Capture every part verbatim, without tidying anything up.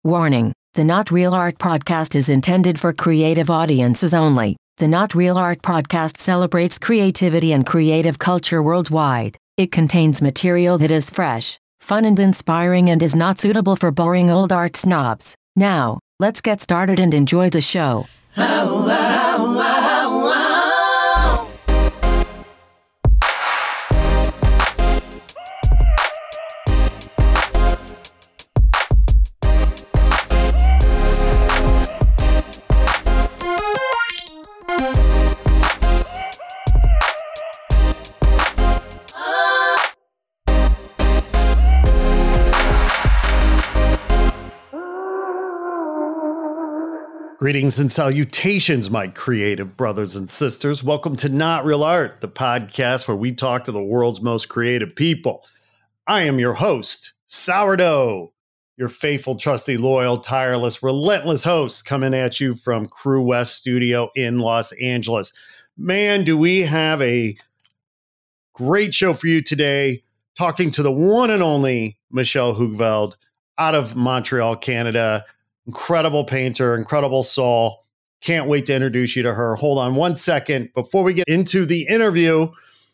Warning: the Not Real Art podcast is intended for creative audiences only. The Not Real Art podcast celebrates creativity and creative culture worldwide. It contains material that is fresh, fun and inspiring and is not suitable for boring old art snobs. Now, let's get started and enjoy the show. Oh, oh, oh, oh. Greetings and salutations, my creative brothers and sisters. Welcome to Not Real Art, the podcast where we talk to the world's most creative people. I am your host, Sourdough, your faithful, trusty, loyal, tireless, relentless host coming at you from Crew West Studio in Los Angeles. Man, do we have a great show for you today, talking to the one and only Michelle Hoogeveld out of Montreal, Canada. Incredible painter, incredible soul. Can't wait to introduce you to her. Hold on one second. Before we get into the interview,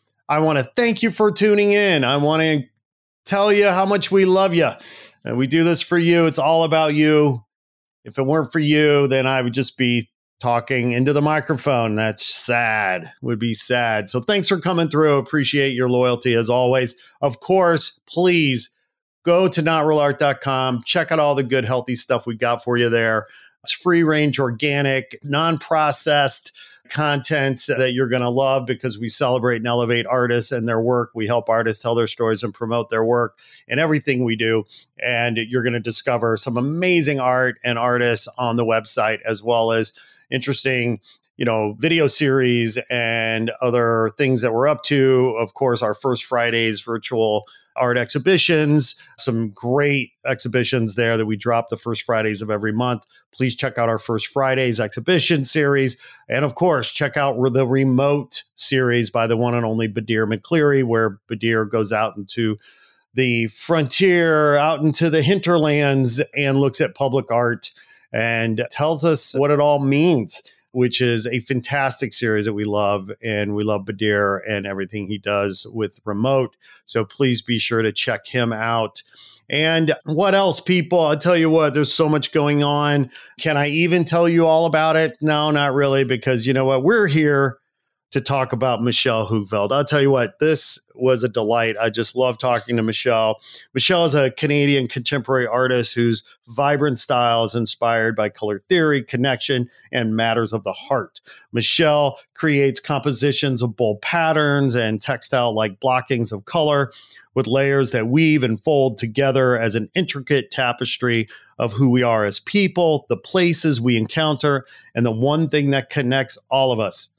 I want to thank you for tuning in. I want to tell you how much we love you. And we do this for you. It's all about you. If it weren't for you, then I would just be talking into the microphone. That's sad. Would be sad. So thanks for coming through. Appreciate your loyalty as always. Of course, please go to not real art dot com. Check out all the good, healthy stuff we got for you there. It's free range, organic, non-processed content that you're going to love because we celebrate and elevate artists and their work. We help artists tell their stories and promote their work and everything we do. And you're going to discover some amazing art and artists on the website, as well as interesting, you know, video series and other things that we're up to. Of course, our First Fridays virtual art exhibitions, some great exhibitions there that we drop the first Fridays of every month. Please check out our First Fridays exhibition series. And of course, check out the remote series by the one and only Badir McCleary, where Badir goes out into the frontier, out into the hinterlands, and looks at public art and tells us what it all means, which is a fantastic series that we love. And we love Badir and everything he does with remote. So please be sure to check him out. And what else, people? I'll tell you what, there's so much going on. Can I even tell you all about it? No, not really, because you know what? We're here to talk about Michelle Hoogeveld. I'll tell you what, this was a delight. I just love talking to Michelle. Michelle is a Canadian contemporary artist whose vibrant style is inspired by color theory, connection, and matters of the heart. Michelle creates compositions of bold patterns and textile-like blockings of color with layers that weave and fold together as an intricate tapestry of who we are as people, the places we encounter, and the one thing that connects all of us: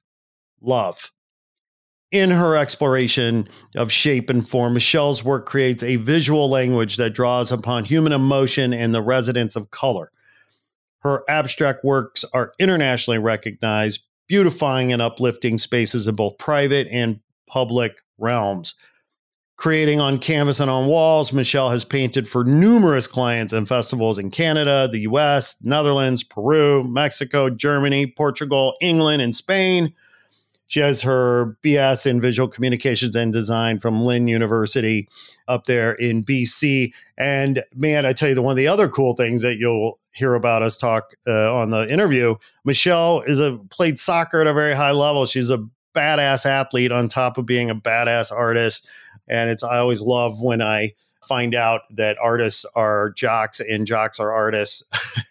love. In her exploration of shape and form, Michelle's work creates a visual language that draws upon human emotion and the resonance of color. Her abstract works are internationally recognized, beautifying and uplifting spaces in both private and public realms. Creating on canvas and on walls, Michelle has painted for numerous clients and festivals in Canada, the U S, Netherlands, Peru, Mexico, Germany, Portugal, England, and Spain. She has her B S in Visual Communications and Design from Lynn University up there in B C. And man, I tell you, the one of the other cool things that you'll hear about us talk uh, on the interview, Michelle is a played soccer at a very high level. She's a badass athlete on top of being a badass artist. And it's I always love when I find out that artists are jocks and jocks are artists.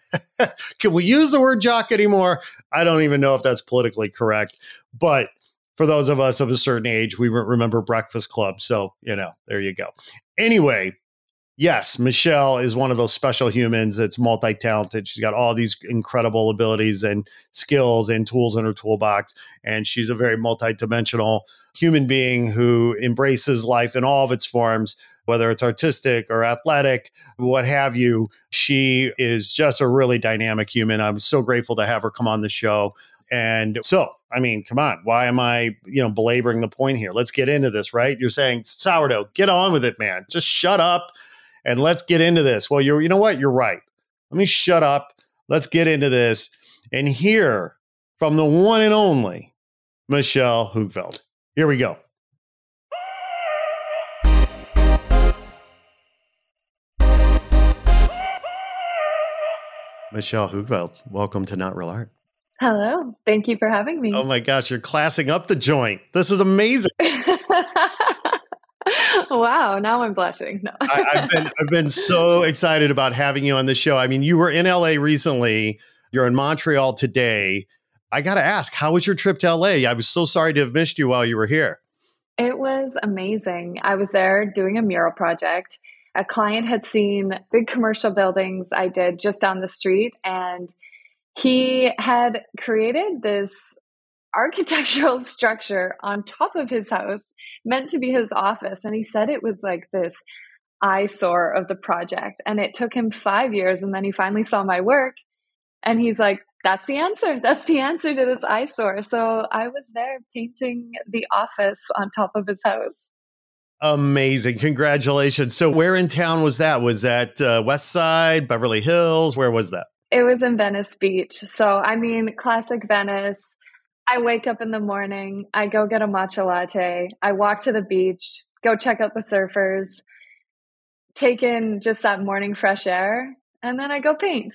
Can we use the word jock anymore? I don't even know if that's politically correct. But for those of us of a certain age, we remember Breakfast Club. So, you know, there you go. Anyway, yes, Michelle is one of those special humans that's multi-talented. She's got all these incredible abilities and skills and tools in her toolbox. And she's a very multi-dimensional human being who embraces life in all of its forms, whether it's artistic or athletic, what have you. She is just a really dynamic human. I'm so grateful to have her come on the show. And so, I mean, come on, why am I, you know, belaboring the point here? Let's get into this, right? You're saying, Sourdough, get on with it, man. Just shut up and let's get into this. Well, you're, you know what? You're right. let me shut up. Let's get into this and hear from the one and only Michelle Hugveld. Here we go. Michelle Hugveld, welcome to Not Real Art. Hello. Thank you for having me. Oh my gosh, you're classing up the joint. This is amazing. Wow, now I'm blushing. No. I, I've been I've been so excited about having you on the show. I mean, you were in L A recently. You're in Montreal today. I got to ask, how was your trip to L A? I was so sorry to have missed you while you were here. It was amazing. I was there doing a mural project. A client had seen big commercial buildings I did just down the street, and he had created this architectural structure on top of his house meant to be his office. And he said it was like this eyesore of the project. And it took him five years. And then he finally saw my work and he's like, that's the answer. That's the answer to this eyesore. So I was there painting the office on top of his house. Amazing. Congratulations. So where in town was that? Was that uh, West Side, Beverly Hills? Where was that? It was in Venice Beach. So, I mean, classic Venice. I wake up in the morning, I go get a matcha latte, I walk to the beach, go check out the surfers, take in just that morning fresh air, and then I go paint.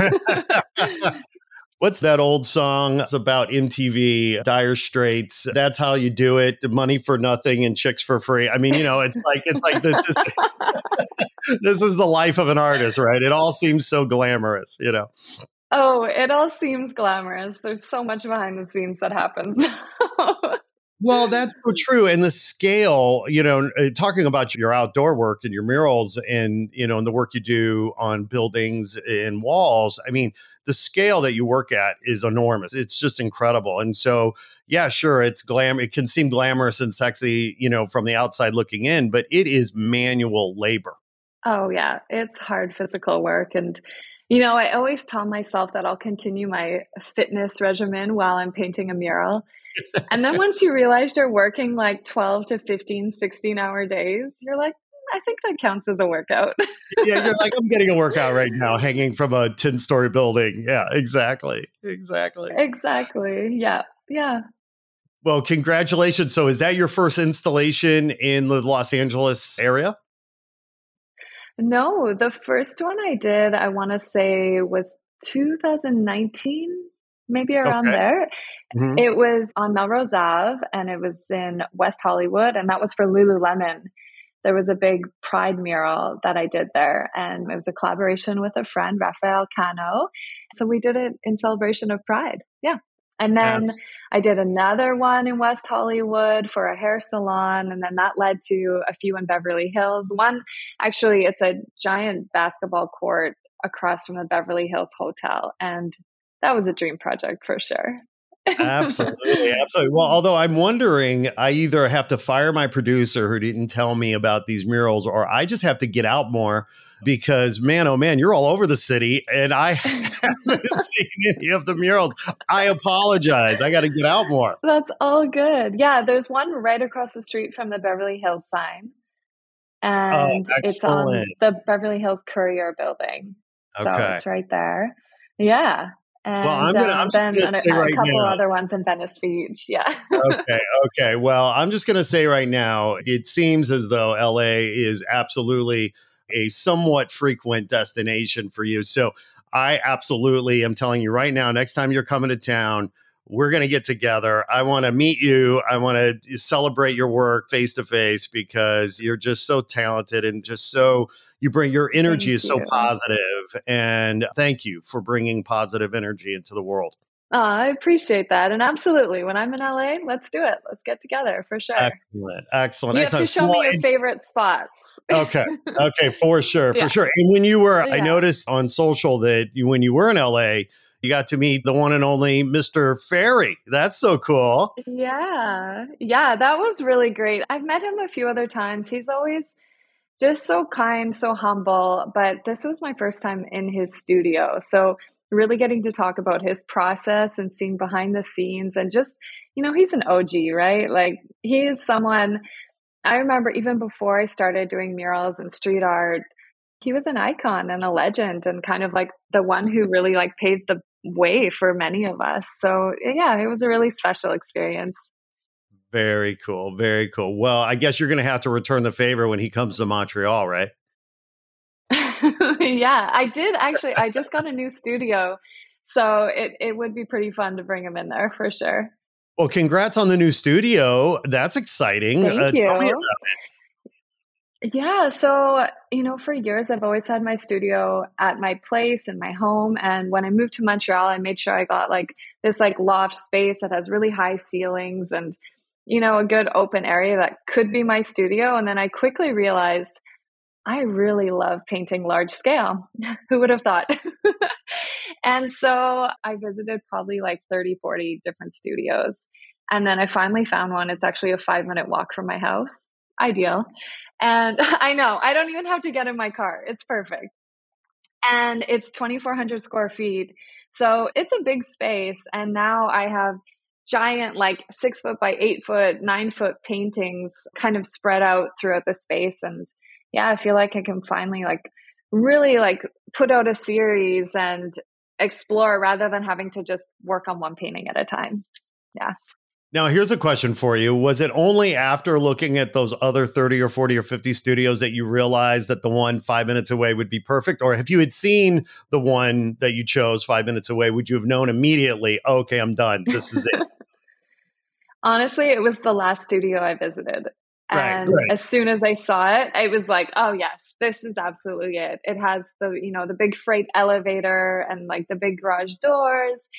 What's that old song? It's about M T V, Dire Straits. That's how you do it. Money for nothing and chicks for free. I mean, you know, it's like, it's like this, this, this is the life of an artist, right? It all seems so glamorous, you know? Oh, it all seems glamorous. There's so much behind the scenes that happens. Well, that's so true. And the scale, you know, talking about your outdoor work and your murals and, you know, and the work you do on buildings and walls, I mean, the scale that you work at is enormous. It's just incredible. And so, yeah, sure, it's glam. It can seem glamorous and sexy, you know, from the outside looking in, but it is manual labor. Oh, yeah. It's hard physical work. And, you know, I always tell myself that I'll continue my fitness regimen while I'm painting a mural. And then once you realize you're working like twelve to fifteen, sixteen hour days, you're like, I think that counts as a workout. Yeah, you're like, I'm getting a workout right now, hanging from a ten story building. Yeah, exactly. Exactly. Exactly. Yeah. Yeah. Well, congratulations. So is that your first installation in the Los Angeles area? No, the first one I did, I want to say was two thousand nineteen, maybe around Okay. there. Mm-hmm. It was on Melrose Ave and it was in West Hollywood, and that was for Lululemon. There was a big Pride mural that I did there, and it was a collaboration with a friend, Rafael Cano. So we did it in celebration of Pride. Yeah. And then That's- I did another one in West Hollywood for a hair salon. And then that led to a few in Beverly Hills. One, actually, it's a giant basketball court across from the Beverly Hills Hotel. And that was a dream project for sure. Absolutely. Absolutely. Well, although I'm wondering, I either have to fire my producer who didn't tell me about these murals, or I just have to get out more because, man, oh man, you're all over the city and I haven't seen any of the murals. I apologize. I got to get out more. That's all good. Yeah, there's one right across the street from the Beverly Hills sign. And Oh, it's on excellent. the Beverly Hills Courier building. So Okay. it's right there. Yeah. And Well, I'm gonna- um, I'm just then gonna a, say a right couple now- other ones in Venice Beach. Yeah. Okay. Okay. Well, I'm just going to say right now, it seems as though L A is absolutely a somewhat frequent destination for you. So I absolutely am telling you right now, next time you're coming to town, we're going to get together. I want to meet you. I want to celebrate your work face to face because you're just so talented and just so you bring your energy Thank is so you. positive. And thank you for bringing positive energy into the world. Oh, I appreciate that. And absolutely, when I'm in L A, let's do it. Let's get together for sure. Excellent. Excellent. You have to excellent. show me Well, your and- favorite spots. Okay. Okay. For sure. For Yeah. sure. And when you were, I Yeah. noticed on social that you, when you were in L A, you got to meet the one and only Mister Ferry. That's so cool. Yeah. Yeah, that was really great. I've met him a few other times. He's always just so kind, so humble. But this was my first time in his studio. So really getting to talk about his process and seeing behind the scenes and just, you know, he's an O G, right? Like he is someone I remember even before I started doing murals and street art, He was an icon and a legend and kind of like the one who really like paved the way for many of us. So yeah, it was a really special experience. Very cool. Very cool. Well, I guess you're going to have to return the favor when he comes to Montreal, right? Yeah, I did actually. I just got a new studio. So it, it would be pretty fun to bring him in there for sure. Well, congrats on the new studio. That's exciting. Thank uh, you. Tell me about it. Yeah. So, you know, for years, I've always had my studio at my place in my home. And when I moved to Montreal, I made sure I got like this like loft space that has really high ceilings and, you know, a good open area that could be my studio. And then I quickly realized I really love painting large scale. Who would have thought? And so I visited probably like thirty, forty different studios. And then I finally found one. It's actually a five minute walk from my house. Ideal. And I know I don't even have to get in my car. It's perfect. And it's twenty-four hundred square feet. So it's a big space. And now I have giant, like six foot by eight foot, nine foot paintings kind of spread out throughout the space. And yeah, I feel like I can finally like really like put out a series and explore rather than having to just work on one painting at a time. Yeah. Now, here's a question for you. Was it only after looking at those other thirty or forty or fifty studios that you realized that the one five minutes away would be perfect? Or if you had seen the one that you chose five minutes away, would you have known immediately, oh, okay, I'm done. This is it. Honestly, it was the last studio I visited. And right, right. As soon as I saw it, it was like, oh yes, this is absolutely it. It has the, you know, the big freight elevator and like the big garage doors.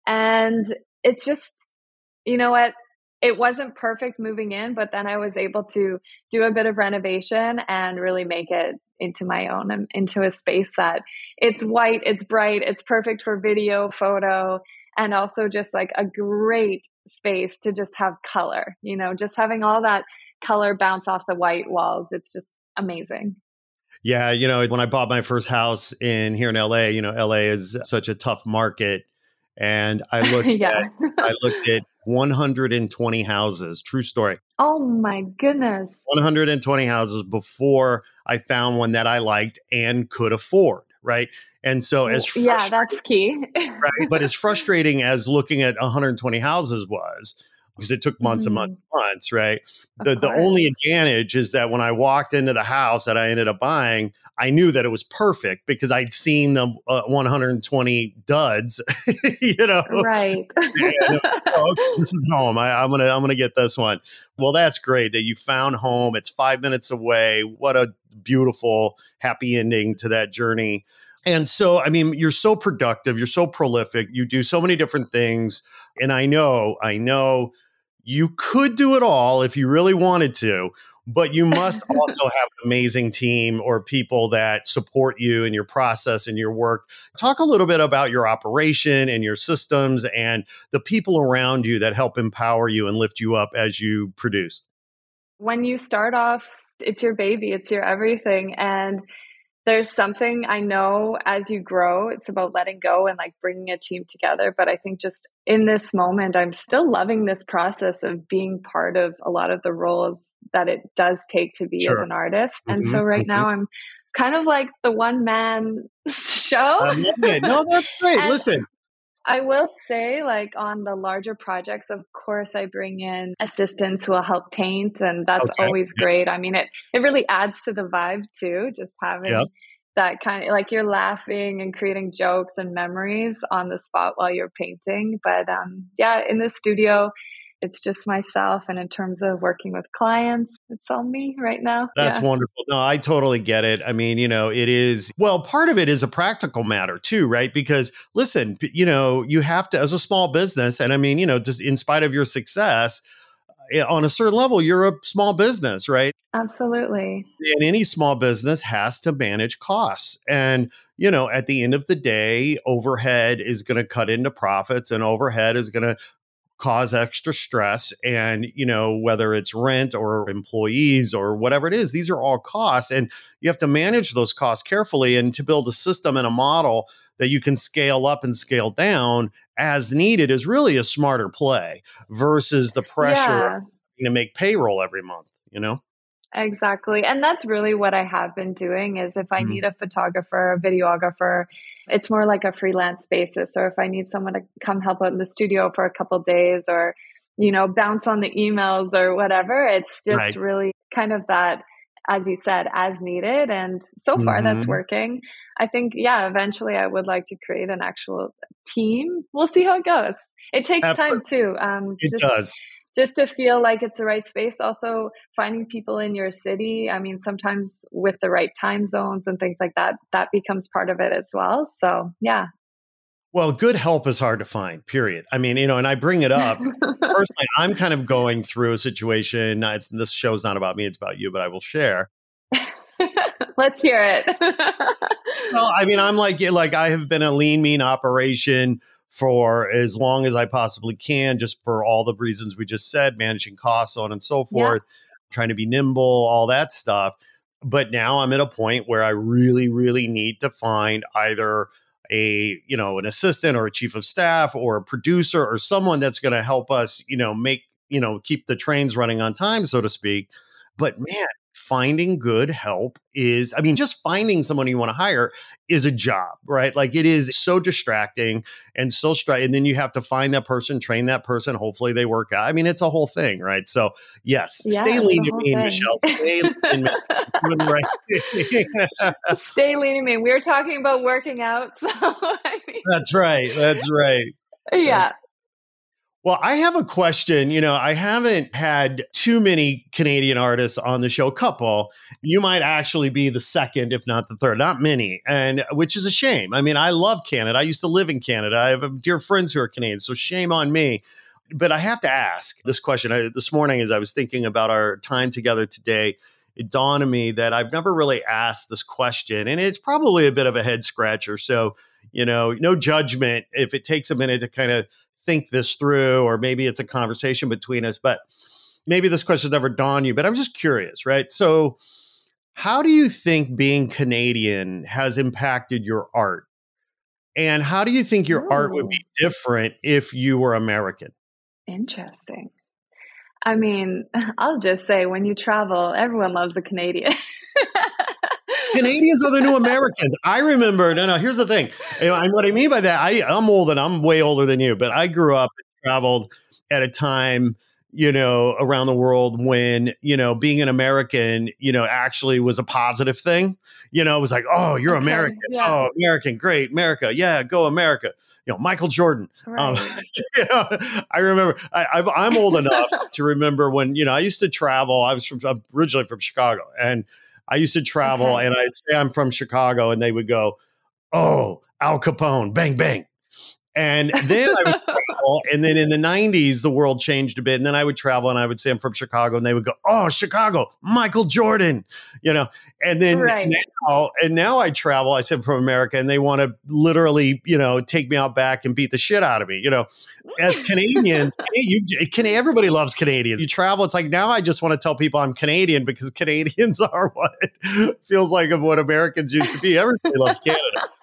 And it's just, you know what? It wasn't perfect moving in, but then I was able to do a bit of renovation and really make it into my own, um, into a space that it's white, it's bright, it's perfect for video, photo, and also just like a great space to just have color, you know, just having all that color bounce off the white walls. It's just amazing. Yeah. You know, when I bought my first house in here in L A, you know, L A is such a tough market. And I looked yeah. at, I looked at one hundred twenty houses, true story. Oh my goodness. one hundred twenty houses before I found one that I liked and could afford. Right. And so as yeah, that's key. right, but as frustrating as looking at one hundred twenty houses was, because it took months mm-hmm. and months and months, right? Of The course. the only advantage is that when I walked into the house that I ended up buying, I knew that it was perfect because I'd seen the uh, one hundred twenty duds, you know. Right. And, oh, this is home. I, I'm gonna I'm gonna get this one. Well, that's great that you found home. It's five minutes away. What a beautiful, happy ending to that journey. And so, I mean, you're so productive. You're so prolific. You do so many different things. And I know, I know you could do it all if you really wanted to, but you must also have an amazing team or people that support you in your process and your work. Talk a little bit about your operation and your systems and the people around you that help empower you and lift you up as you produce. When you start off, it's your baby, it's your everything. And there's something I know as you grow, it's about letting go and like bringing a team together. But I think just in this moment, I'm still loving this process of being part of a lot of the roles that it does take to be Sure. as an artist. Mm-hmm, and so right mm-hmm. now I'm kind of like the one man show. I love it. No, that's great. And listen. I will say, like on the larger projects, of course, I bring in assistants who will help paint, and that's Okay. always great. I mean, it it really adds to the vibe too, just having Yep. that kind of like you're laughing and creating jokes and memories on the spot while you're painting. But um, yeah, in the studio, it's just myself. And in terms of working with clients, it's all me right now. That's yeah. wonderful. No, I totally get it. I mean, you know, it is, well, part of it is a practical matter too, right? Because listen, you know, you have to, as a small business, and I mean, you know, just in spite of your success, on a certain level, you're a small business, right? Absolutely. And any small business has to manage costs. And, you know, at the end of the day, overhead is going to cut into profits and overhead is going to cause extra stress. And, you know, whether it's rent or employees or whatever it is, these are all costs. And you have to manage those costs carefully and to build a system and a model that you can scale up and scale down as needed is really a smarter play versus the pressure Yeah. to make payroll every month, you know? Exactly. And that's really what I have been doing is if I Mhm. need a photographer, a videographer, it's more like a freelance basis. Or if I need someone to come help out in the studio for a couple days or, you know, bounce on the emails or whatever, it's just Right. really kind of that, as you said, as needed. And so far that's Mhm. working. I think, yeah, eventually I would like to create an actual team. We'll see how it goes. It takes time Absolutely. too. Um, It just does. just to feel like it's the right space. Also, finding people in your city. I mean, sometimes with the right time zones and things like that, that becomes part of it as well. So, yeah. Well, good help is hard to find, period. I mean, you know, and I bring it up personally. I'm kind of going through a situation. uh, It's, this show's not about me, it's about you, but I will share. Let's hear it. Well, I mean, I'm like, like I have been a lean, mean operation for as long as I possibly can, just for all the reasons we just said, managing costs, so on and so Yeah. forth, trying to be nimble, all that stuff. But now I'm at a point where I really, really need to find either a, you know, an assistant or a chief of staff or a producer or someone that's going to help us, you know, make, you know, keep the trains running on time, so to speak. But man, finding good help is, I mean, just finding someone you want to hire is a job, right? Like it is so distracting and so straight. And then you have to find that person, train that person. Hopefully they work out. I mean, it's a whole thing, right? So yes, Yeah, stay it's lean the and whole mean, thing. Michelle. Stay lean and mean. Doing the right thing. Stay lean and mean. We were talking about working out. So, I mean, That's right. That's right. yeah. That's Well, I have a question. You know, I haven't had too many Canadian artists on the show. A couple. You might actually be the second, if not the third. Not many, and which is a shame. I mean, I love Canada. I used to live in Canada. I have dear friends who are Canadian, so shame on me. But I have to ask this question. I, this morning, as I was thinking about our time together today, it dawned on me that I've never really asked this question, and it's probably a bit of a head scratcher. So, you know, no judgment if it takes a minute to kind of think this through, or maybe it's a conversation between us, but maybe this question never dawned on you, but I'm just curious, right? So how do you think being Canadian has impacted your art? And how do you think your art would Ooh, be different if you were American? interesting. I mean, I'll just say when you travel, everyone loves a Canadian. Canadians are the new Americans. I remember, no, no, here's the thing. And I- what I mean by that, I, I'm old and I'm way older than you, but I grew up and traveled at a time, you know, around the world when, you know, being an American, you know, actually was a positive thing. You know, it was like, oh, you're American. Okay, yeah, Oh, American. Great. America. Yeah, go America. You know, Michael Jordan. Um, right. you know, I remember, I, I've, I'm old enough to remember when, you know, I used to travel. I was from, I'm originally from Chicago, and I used to travel Okay. and I'd say I'm from Chicago and they would go, oh, Al Capone, bang, bang. And then I would travel. And then in the nineties, the world changed a bit. And then I would travel and I would say I'm from Chicago and they would go, oh, Chicago, Michael Jordan, you know. And then Right. now, and now I travel, I said from America, and they want to literally, you know, take me out back and beat the shit out of me, you know. As Canadians, you can everybody loves Canadians. You travel, it's like now I just want to tell people I'm Canadian because Canadians are what feels like of what Americans used to be. Everybody loves Canada.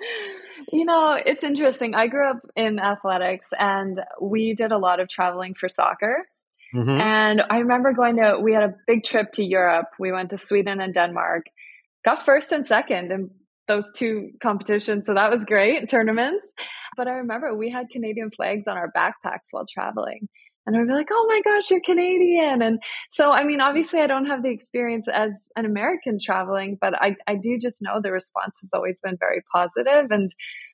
You know, it's interesting. I grew up in athletics and we did a lot of traveling for soccer. Hmm. And I remember going to, we had a big trip to Europe. We went to Sweden and Denmark, got first and second in those two competitions. So that was great, tournaments. But I remember we had Canadian flags on our backpacks while traveling. And we were like, oh my gosh, you're Canadian. And so, I mean, obviously, I don't have the experience as an American traveling, but I, I do just know the response has always been very positive. And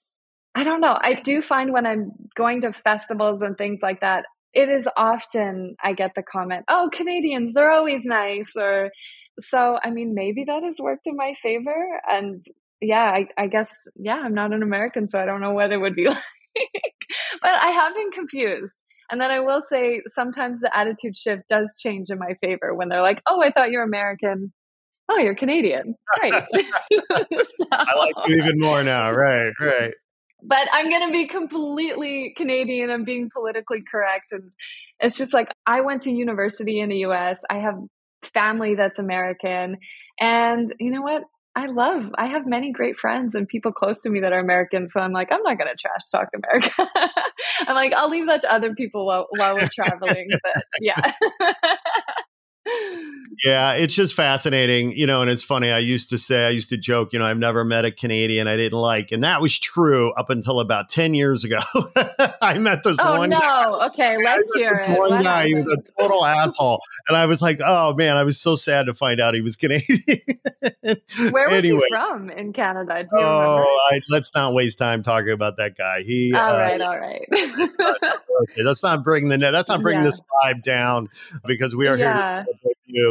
I don't know. I do find when I'm going to festivals and things like that, it is often I get the comment, oh, Canadians, they're always nice. Or so, I mean, maybe that has worked in my favor. And yeah, I, I guess, yeah, I'm not an American, so I don't know what it would be like. But I have been confused. And then I will say sometimes the attitude shift does change in my favor when they're like, oh, I thought you were American. Oh, you're Canadian. Great. I like So- you even more now. Right, right. but I'm going to be completely Canadian and being politically correct. And it's just like, I went to university in the U S. I have family that's American. And you know what? I love, I have many great friends and people close to me that are American. So I'm like, I'm not going to trash talk America. I'm like, I'll leave that to other people while, while we're traveling. But yeah. Yeah, it's just fascinating, you know, and it's funny. I used to say, I used to joke, you know, I've never met a Canadian I didn't like. And that was true up until about ten years ago. I met this Oh, one no. guy. Okay, I let's met hear this it. one What guy, he was happened? a total asshole. And I was like, oh man, I was so sad to find out he was Canadian. Where was Anyway, he from in Canada? Do you remember? oh, I, let's not waste time talking about that guy. He, All uh, right, all right. okay, let's not bring the let's not bring Yeah. this vibe down because we are here to Yeah. celebrate you.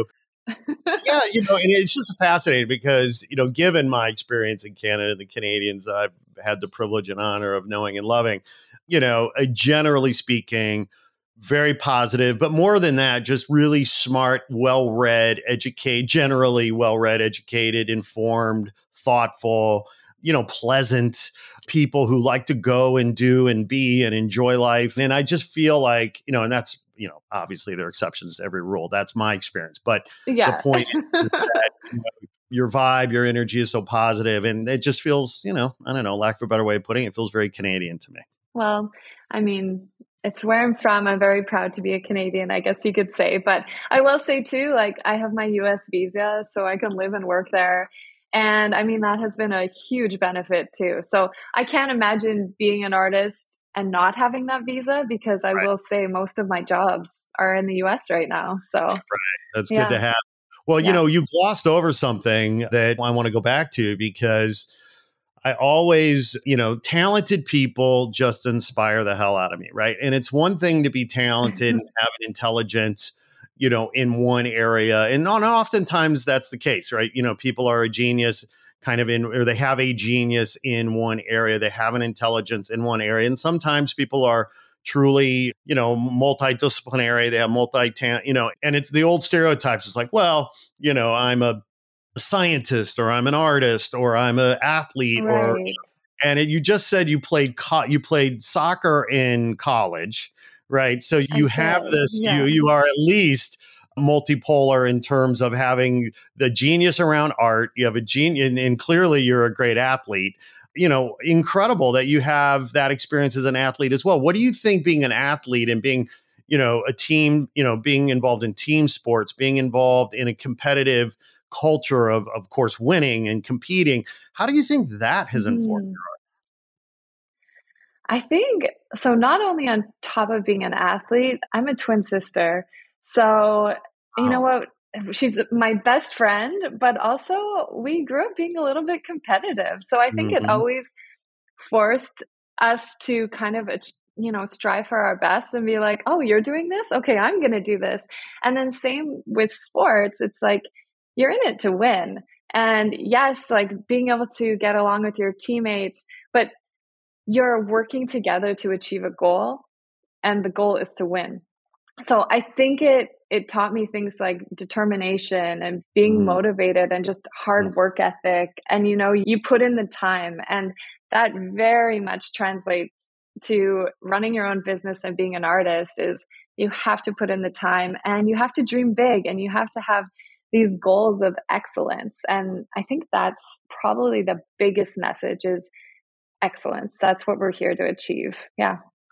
Yeah, you know, and it's just fascinating because, you know, given my experience in Canada, the Canadians that I've had the privilege and honor of knowing and loving, you know, uh, generally speaking, very positive, but more than that, just really smart, well-read, educated, generally well-read, educated, informed, thoughtful, you know, pleasant people who like to go and do and be and enjoy life. And I just feel like, you know, and that's, you know, obviously there are exceptions to every rule. That's my experience. But the Yeah. point is that, you know, your vibe, your energy is so positive, and it just feels, you know, I don't know, lack of a better way of putting it, it feels very Canadian to me. Well, I mean, it's where I'm from. I'm very proud to be a Canadian, I guess you could say. But I will say too, like I have my U S visa, so I can live and work there. And I mean, that has been a huge benefit too. So I can't imagine being an artist and not having that visa, because I Right. will say most of my jobs are in the U S right now. So That's yeah. good to have. Well, you Yeah. know, you glossed over something that I want to go back to because I always, you know, talented people just inspire the hell out of me, right? And it's one thing to be talented and have an intelligence, you know, in one area. And not oftentimes that's the case, right? You know, people are a genius kind of in, or they have a genius in one area. They have an intelligence in one area. And sometimes people are truly, you know, multidisciplinary. They have multi-talent, you know, and it's the old stereotypes. It's like, well, you know, I'm a scientist or I'm an artist or I'm an athlete or Right. and it, you just said you played co- you played soccer in college, right? So I you have did. this you Yeah. you are at least multipolar in terms of having the genius around art. You have a genius and, and clearly you're a great athlete. You know, incredible that you have that experience as an athlete as well. What do you think being an athlete and being, you know, a team, you know, being involved in team sports, being involved in a competitive culture of, of course, winning and competing. How do you think that has informed? Mhm. I think so. Not only on top of being an athlete, I'm a twin sister. So, you know Wow. what? She's my best friend, but also we grew up being a little bit competitive. So I think it Mhm. always forced us to kind of, ach- you know, strive for our best and be like, oh, you're doing this? Okay, I'm going to do this. And then same with sports. It's like you're in it to win. And yes, like being able to get along with your teammates, but you're working together to achieve a goal, and the goal is to win. So I think it it taught me things like determination and being Mhm. motivated and just hard work ethic. And you know, you put in the time, and that very much translates to running your own business and being an artist. Is you have to put in the time, and you have to dream big, and you have to have these goals of excellence. And I think that's probably the biggest message is excellence. That's what we're here to achieve. Yeah.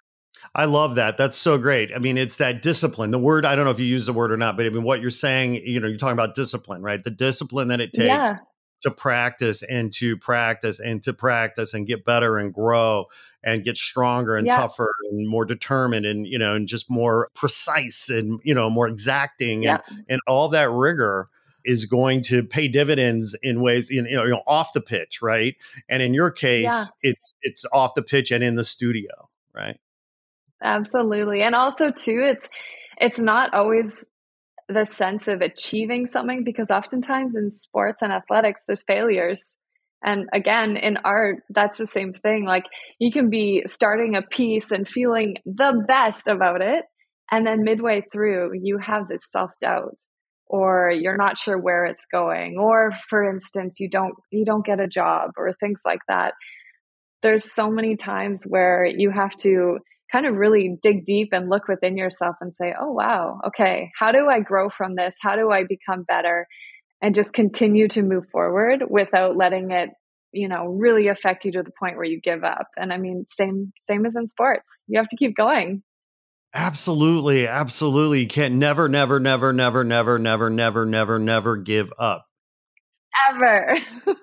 I love that. That's so great. I mean, it's that discipline. The word, I don't know if you use the word or not, but I mean, what you're saying, you know, you're talking about discipline, right? The discipline that it takes Yeah. to practice and to practice and to practice and get better and grow and get stronger and Yeah. tougher and more determined and, you know, and just more precise and, you know, more exacting and, Yeah. and all that rigor is going to pay dividends in ways, you know, you know, off the pitch, right? And in your Yeah. case, it's, it's off the pitch and in the studio, right? Absolutely. And also too, it's it's not always the sense of achieving something, because oftentimes in sports and athletics there's failures. And again, in art, that's the same thing. Like you can be starting a piece and feeling the best about it, and then midway through you have this self-doubt, or you're not sure where it's going, or for instance, you don't you don't get a job or things like that. There's so many times where you have to kind of really dig deep and look within yourself and say, oh, wow, okay, how do I grow from this? How do I become better? And just continue to move forward without letting it, you know, really affect you to the point where you give up. And I mean, same, same as in sports. You have to keep going. Absolutely. Absolutely. You can't never, never, never, never, never, never, never, never, never give up. Ever.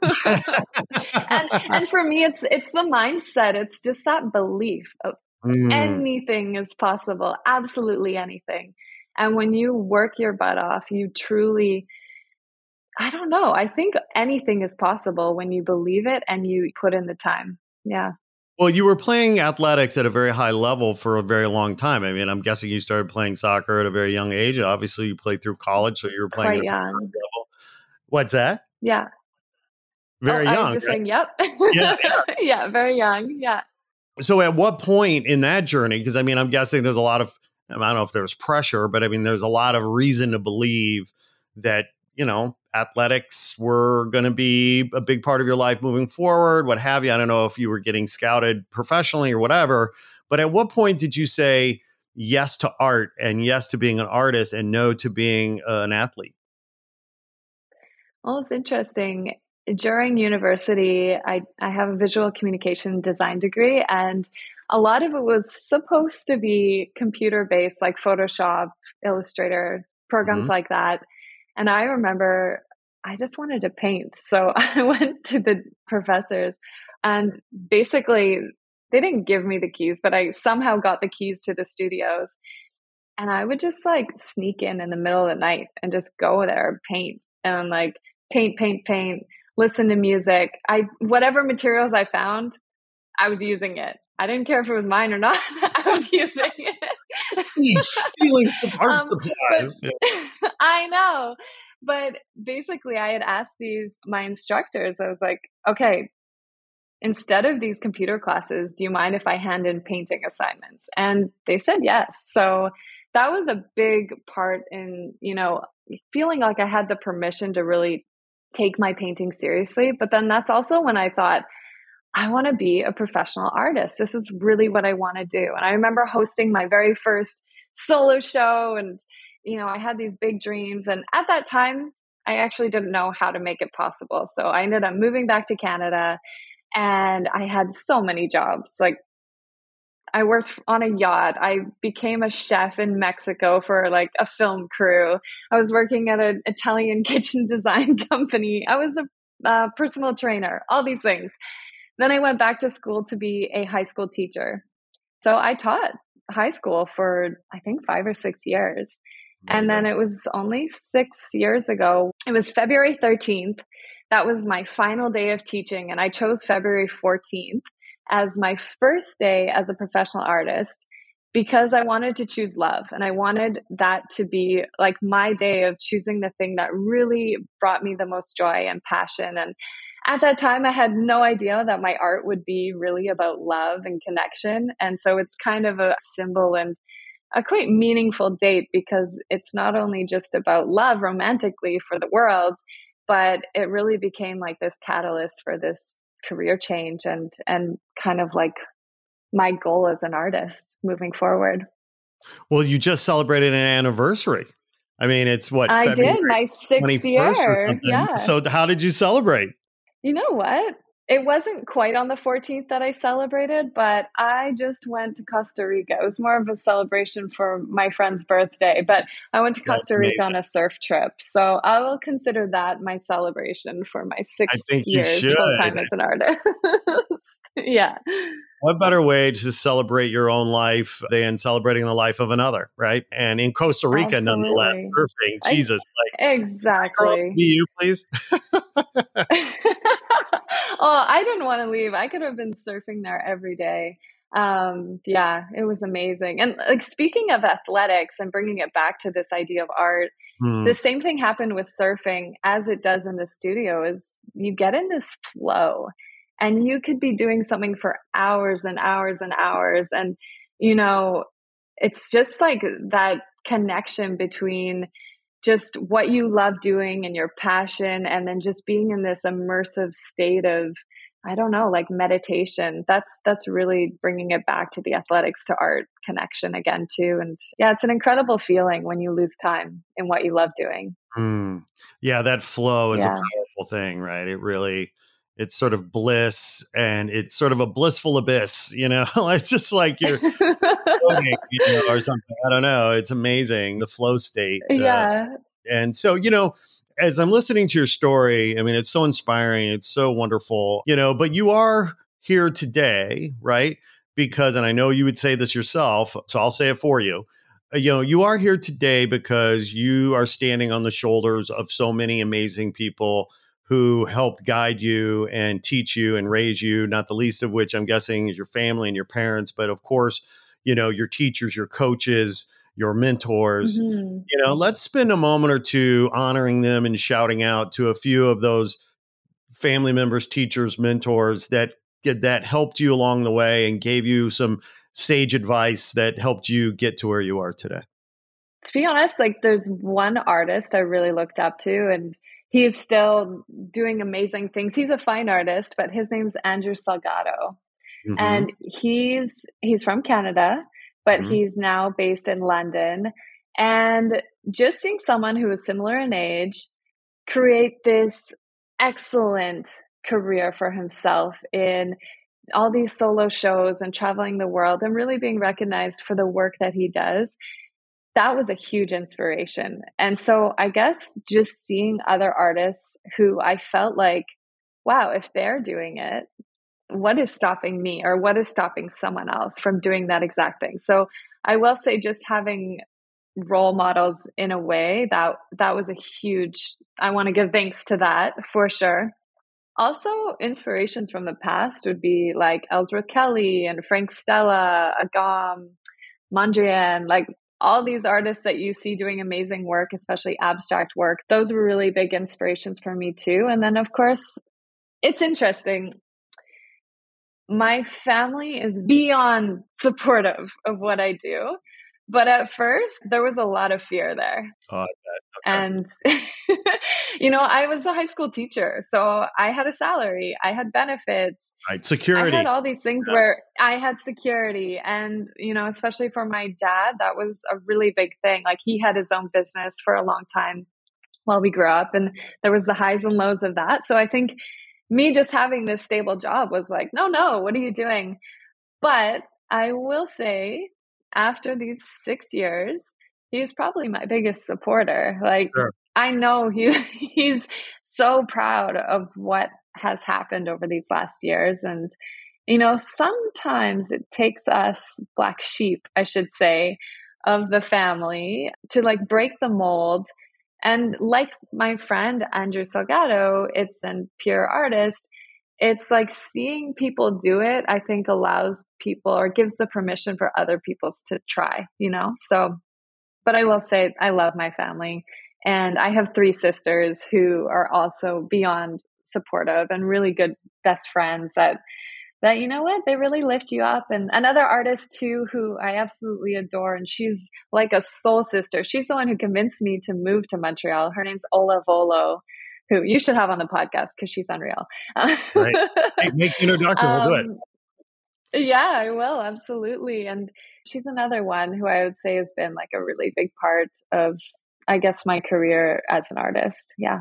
and and for me it's it's the mindset. It's just that belief of Mm. anything is possible, absolutely anything. And when you work your butt off, you truly, I don't know, I think anything is possible when you believe it and you put in the time. Yeah. Well, you were playing athletics at a very high level for a very long time. I mean, I'm guessing you started playing soccer at a very young age. Obviously, you played through college, so you were playing at Quite a very high young. level. What's that? Yeah. Very oh, I was young, just right? saying, yep. Yeah, yeah. yeah, very young. Yeah. So at what point in that journey, because I mean, I'm guessing there's a lot of, I don't know if there's pressure, but I mean, there's a lot of reason to believe that, you know, athletics were going to be a big part of your life moving forward, what have you. I don't know if you were getting scouted professionally or whatever, but at what point did you say yes to art and yes to being an artist and no to being uh, an athlete? Well, it's interesting. During university, I, I have a visual communication design degree, and a lot of it was supposed to be computer based, like Photoshop, Illustrator, programs Mhm. like that. And I remember I just wanted to paint. So I went to the professors, and basically, they didn't give me the keys, but I somehow got the keys to the studios. And I would just like sneak in in the middle of the night and just go there, paint, and like paint, paint, paint, listen to music. I, whatever materials I found, I was using it. I didn't care if it was mine or not. I was using it. Thief, stealing some art um, but supplies. Yeah. I know. But basically, I had asked these, my instructors, I was like, okay, instead of these computer classes, do you mind if I hand in painting assignments? And they said yes. So that was a big part in, you know, feeling like I had the permission to really take my painting seriously. But then that's also when I thought, I want to be a professional artist. This is really what I want to do. And I remember hosting my very first solo show, and, you know, I had these big dreams. And at that time, I actually didn't know how to make it possible. So I ended up moving back to Canada, and I had so many jobs. Like, I worked on a yacht. I became a chef in Mexico for like a film crew. I was working at an Italian kitchen design company. I was a uh, personal trainer, all these things. Then I went back to school to be a high school teacher. So I taught high school for, I think, five or six years. And then it was only six years ago. It was February thirteenth. That was my final day of teaching. And I chose February fourteenth as my first day as a professional artist because I wanted to choose love. And I wanted that to be like my day of choosing the thing that really brought me the most joy and passion. And at that time, I had no idea that my art would be really about love and connection. And so it's kind of a symbol and a quite meaningful date because it's not only just about love romantically for the world, but it really became like this catalyst for this career change and and kind of like my goal as an artist moving forward. Well, you just celebrated an anniversary. I mean, it's what, I February did my sixth twenty-first or year. something. Yeah. So how did you celebrate? You know what? It wasn't quite on the fourteenth that I celebrated, but I just went to Costa Rica. It was more of a celebration for my friend's birthday, but I went to That's Costa Rica amazing. on a surf trip. So I will consider that my celebration for my six I think you years should. full time as an artist. Yeah. What better way to celebrate your own life than celebrating the life of another, right? And in Costa Rica, nonetheless, Absolutely. surfing, I- Jesus, like, girl, Exactly. be you, please. Oh, I didn't want to leave. I could have been surfing there every day. Um, yeah, it was amazing. And like speaking of athletics and bringing it back to this idea of art, Hmm. the same thing happened with surfing as it does in the studio is you get in this flow and you could be doing something for hours and hours and hours. And, you know, it's just like that connection between just what you love doing and your passion, and then just being in this immersive state of, I don't know, like meditation. That's that's really bringing it back to the athletics to art connection again too. And yeah, it's an incredible feeling when you lose time in what you love doing. Hmm. Yeah, that flow is a Yeah. powerful thing, right? It really, it's sort of bliss, and it's sort of a blissful abyss, you know, it's just like you're floating, you know, or something. I don't know. It's amazing. The flow state. Uh, Yeah. and so, you know, as I'm listening to your story, I mean, it's so inspiring. It's so wonderful, you know, but you are here today, right? Because, and I know you would say this yourself, so I'll say it for you. Uh, You know, you are here today because you are standing on the shoulders of so many amazing people who helped guide you and teach you and raise you, not the least of which I'm guessing is your family and your parents, but of course, you know, your teachers, your coaches, your mentors. hmm You know, let's spend a moment or two honoring them and shouting out to a few of those family members, teachers, mentors that get that helped you along the way and gave you some sage advice that helped you get to where you are today. To be honest, like there's one artist I really looked up to, and he is still doing amazing things. He's a fine artist, but his name's Andrew Salgado. Mm-hmm. And he's he's from Canada, but Mm-hmm. he's now based in London. And just seeing someone who is similar in age create this excellent career for himself in all these solo shows and traveling the world and really being recognized for the work that he does, that was a huge inspiration. And so I guess just seeing other artists who I felt like, wow, if they're doing it, what is stopping me, or what is stopping someone else from doing that exact thing? So I will say just having role models in a way that that was a huge, I want to give thanks to that for sure. Also, inspirations from the past would be like Ellsworth Kelly and Frank Stella, Agam, Mondrian, like all these artists that you see doing amazing work, especially abstract work. Those were really big inspirations for me too. And then, of course, it's interesting. My family is beyond supportive of what I do. But at first, there was a lot of fear there. Oh, I bet. Okay. And, you know, I was a high school teacher. So I had a salary, I had benefits, Right. I Security. had all these things Yeah. where I had security. And, you know, especially for my dad, that was a really big thing. Like he had his own business for a long time while we grew up, and there was the highs and lows of that. So I think me just having this stable job was like, no, no, what are you doing? But I will say, after these six years, he's probably my biggest supporter. Like, Sure. I know he he's so proud of what has happened over these last years. And, you know, sometimes it takes us black sheep, I should say, of the family to like break the mold. And like my friend Andrew Salgado, it's a pure artist. It's like seeing people do it, I think allows people or gives the permission for other people to try, you know? So, but I will say I love my family, and I have three sisters who are also beyond supportive and really good best friends that, that, you know what, they really lift you up. And another artist too, who I absolutely adore, and she's like a soul sister. She's the one who convinced me to move to Montreal. Her name's Ola Volo, who you should have on the podcast because she's unreal. Right. Hey, make the introduction. We'll do it. Um, yeah, I will. Absolutely. And she's another one who I would say has been like a really big part of, I guess, my career as an artist. Yeah.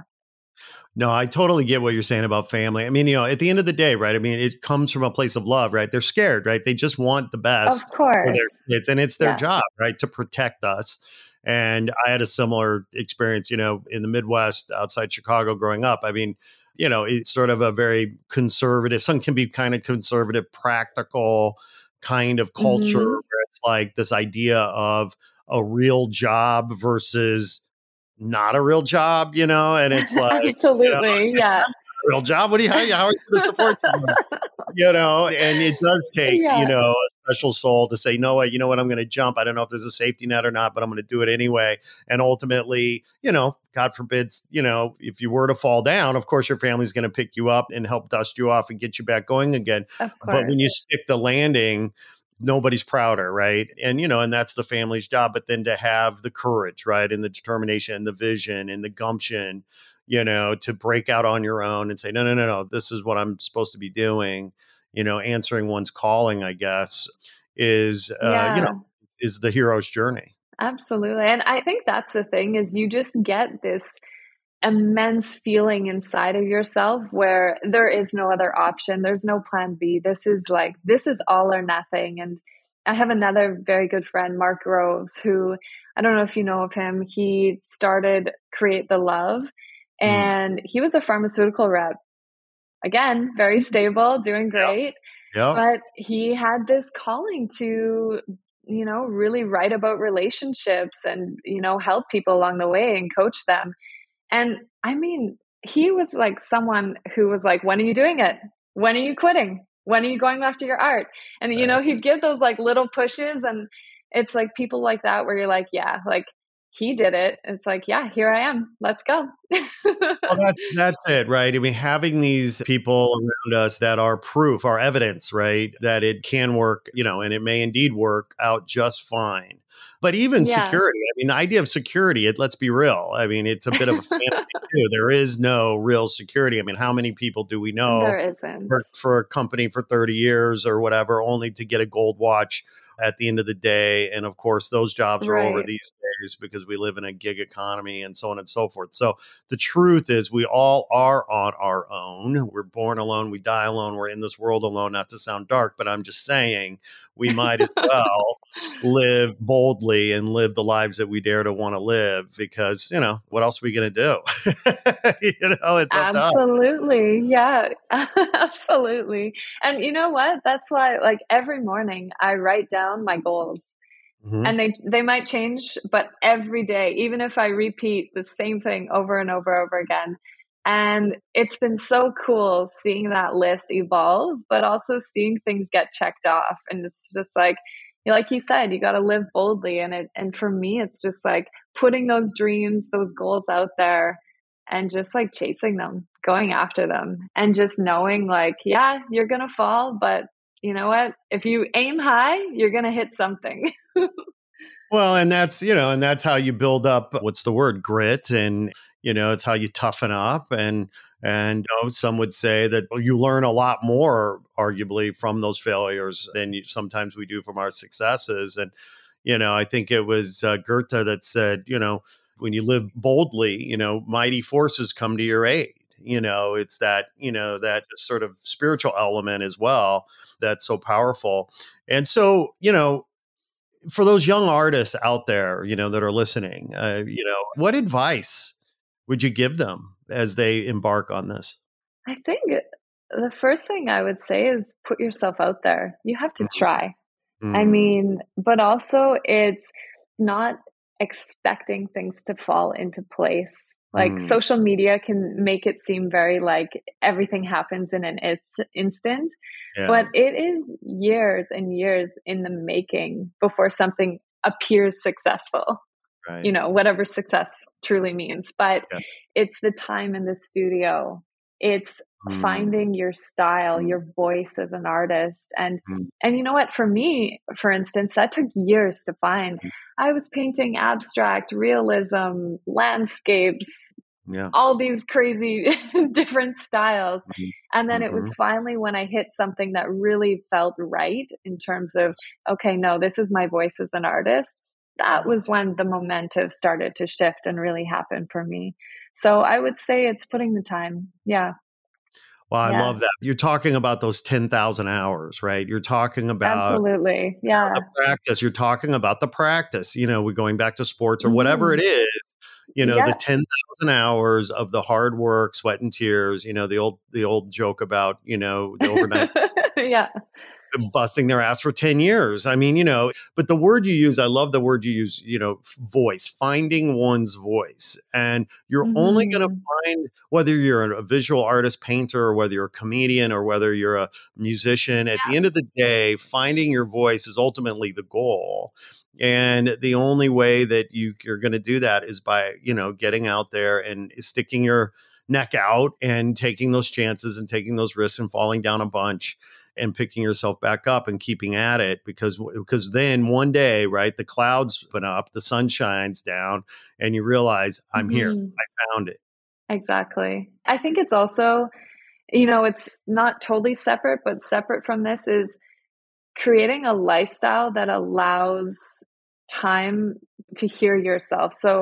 No, I totally get what you're saying about family. I mean, you know, at the end of the day, right? I mean, it comes from a place of love, right? They're scared, right? They just want the Of best for course. their kids, and it's their Yeah. job, right, to protect us. And I had a similar experience, you know, in the Midwest outside Chicago growing up. I mean, you know, it's sort of a very conservative, some can be kind of conservative, practical kind of culture hmm where it's like this idea of a real job versus not a real job, you know, and it's like, you know, Absolutely. Yeah. that's not a real job. What do you, how, how are you going to support someone? You know, and it does take, you Yeah. know, a special soul to say, no, you know what, I'm going to jump. I don't know if there's a safety net or not, but I'm going to do it anyway. And ultimately, you know, God forbids, you know, if you were to fall down, of course, your family's going to pick you up and help dust you off and get you back going again. Of But when course. you stick the landing, nobody's prouder, right? And, you know, and that's the family's job. But then to have the courage, right? And the determination and the vision and the gumption, you know, to break out on your own and say, no, no, no, no, this is what I'm supposed to be doing, you know, answering one's calling, I guess, is, uh, you Yeah. know, is the hero's journey. Absolutely. And I think that's the thing is you just get this immense feeling inside of yourself where there is no other option. There's no plan B. This is like, this is all or nothing. And I have another very good friend, Mark Groves, who I don't know if you know of him. He started Create the Love, and mm. he was a pharmaceutical rep. Again, very stable, doing great. Yep. Yep. But he had this calling to, you know, really write about relationships and, you know, help people along the way and coach them. And I mean, he was like someone who was like, when are you doing it? When are you quitting? When are you going after your art? And, you know, he'd give those like little pushes. And it's like people like that where you're like, yeah, like he did it. It's like, yeah, here I am. Let's go. Well, that's, that's it, right? I mean, having these people around us that are proof, are evidence, right? That it can work, you know, and it may indeed work out just fine. But even yeah. security, I mean, the idea of security, it, let's be real. I mean, it's a bit of a fantasy too. There is no real security. I mean, how many people do we know there isn't. worked for a company for thirty years or whatever, only to get a gold watch at the end of the day? And of course, those jobs are right. over these days because we live in a gig economy and so on and so forth. So the truth is we all are on our own. We're born alone. We die alone. We're in this world alone, not to sound dark, but I'm just saying we might as well live boldly and live the lives that we dare to want to live because, you know, what else are we going to do? you know, it's up absolutely. To us. Yeah, absolutely. And you know what? That's why like every morning I write down my goals. Mm-hmm. And they they might change, but every day, even if I repeat the same thing over and over and over again. And it's been so cool seeing that list evolve, but also seeing things get checked off. And it's just like, like you said, you got to live boldly. And it, and for me, it's just like putting those dreams, those goals out there and just like chasing them, going after them and just knowing like, yeah, you're going to fall, but you know what? If you aim high, you're going to hit something. Well, and that's, you know, and that's how you build up, what's the word, grit. And, you know, it's how you toughen up. And, and you know, some would say that you learn a lot more, arguably, from those failures than you, sometimes we do from our successes. And, you know, I think it was uh, Goethe that said, you know, when you live boldly, you know, mighty forces come to your aid. You know, it's that, you know, that sort of spiritual element as well that's so powerful. And so, you know, for those young artists out there, you know, that are listening, uh, you know, what advice would you give them as they embark on this? I think the first thing I would say is put yourself out there. You have to try. Mm. I mean, but also it's not expecting things to fall into place. Like mm. social media can make it seem very like everything happens in an is- instant, yeah. but it is years and years in the making before something appears successful, right. you know, whatever success truly means. But yes. it's the time in the studio. It's mm. finding your style, mm. your voice as an artist. And, mm. and you know what, for me, for instance, that took years to find. Mm. I was painting abstract, realism, landscapes, yeah. all these crazy different styles. Mm-hmm. And then mm-hmm. it was finally when I hit something that really felt right in terms of, okay, no, this is my voice as an artist. That was when the momentum started to shift and really happen for me. So I would say it's putting the time. Yeah. Well, I yeah. love that. You're talking about those ten thousand hours, right? You're talking about absolutely, yeah, the practice. You're talking about the practice. You know, we're going back to sports or mm. whatever it is. You know, yeah. the ten thousand hours of the hard work, sweat and tears. You know, the old the old joke about, you know, the overnight. yeah. busting their ass for ten years. I mean, you know, but the word you use, I love the word you use, you know, voice, finding one's voice. And you're mm-hmm. only going to find, whether you're a visual artist, painter, or whether you're a comedian, or whether you're a musician, at yeah. the end of the day, finding your voice is ultimately the goal. And the only way that you, you're going to do that is by, you know, getting out there and sticking your neck out and taking those chances and taking those risks and falling down a bunch and picking yourself back up and keeping at it, because because then one day, right, the clouds open up, the sun shines down, and you realize, I'm mm-hmm. here. I found it. Exactly. I think it's also, you know, it's not totally separate, but separate from this is creating a lifestyle that allows time to hear yourself. So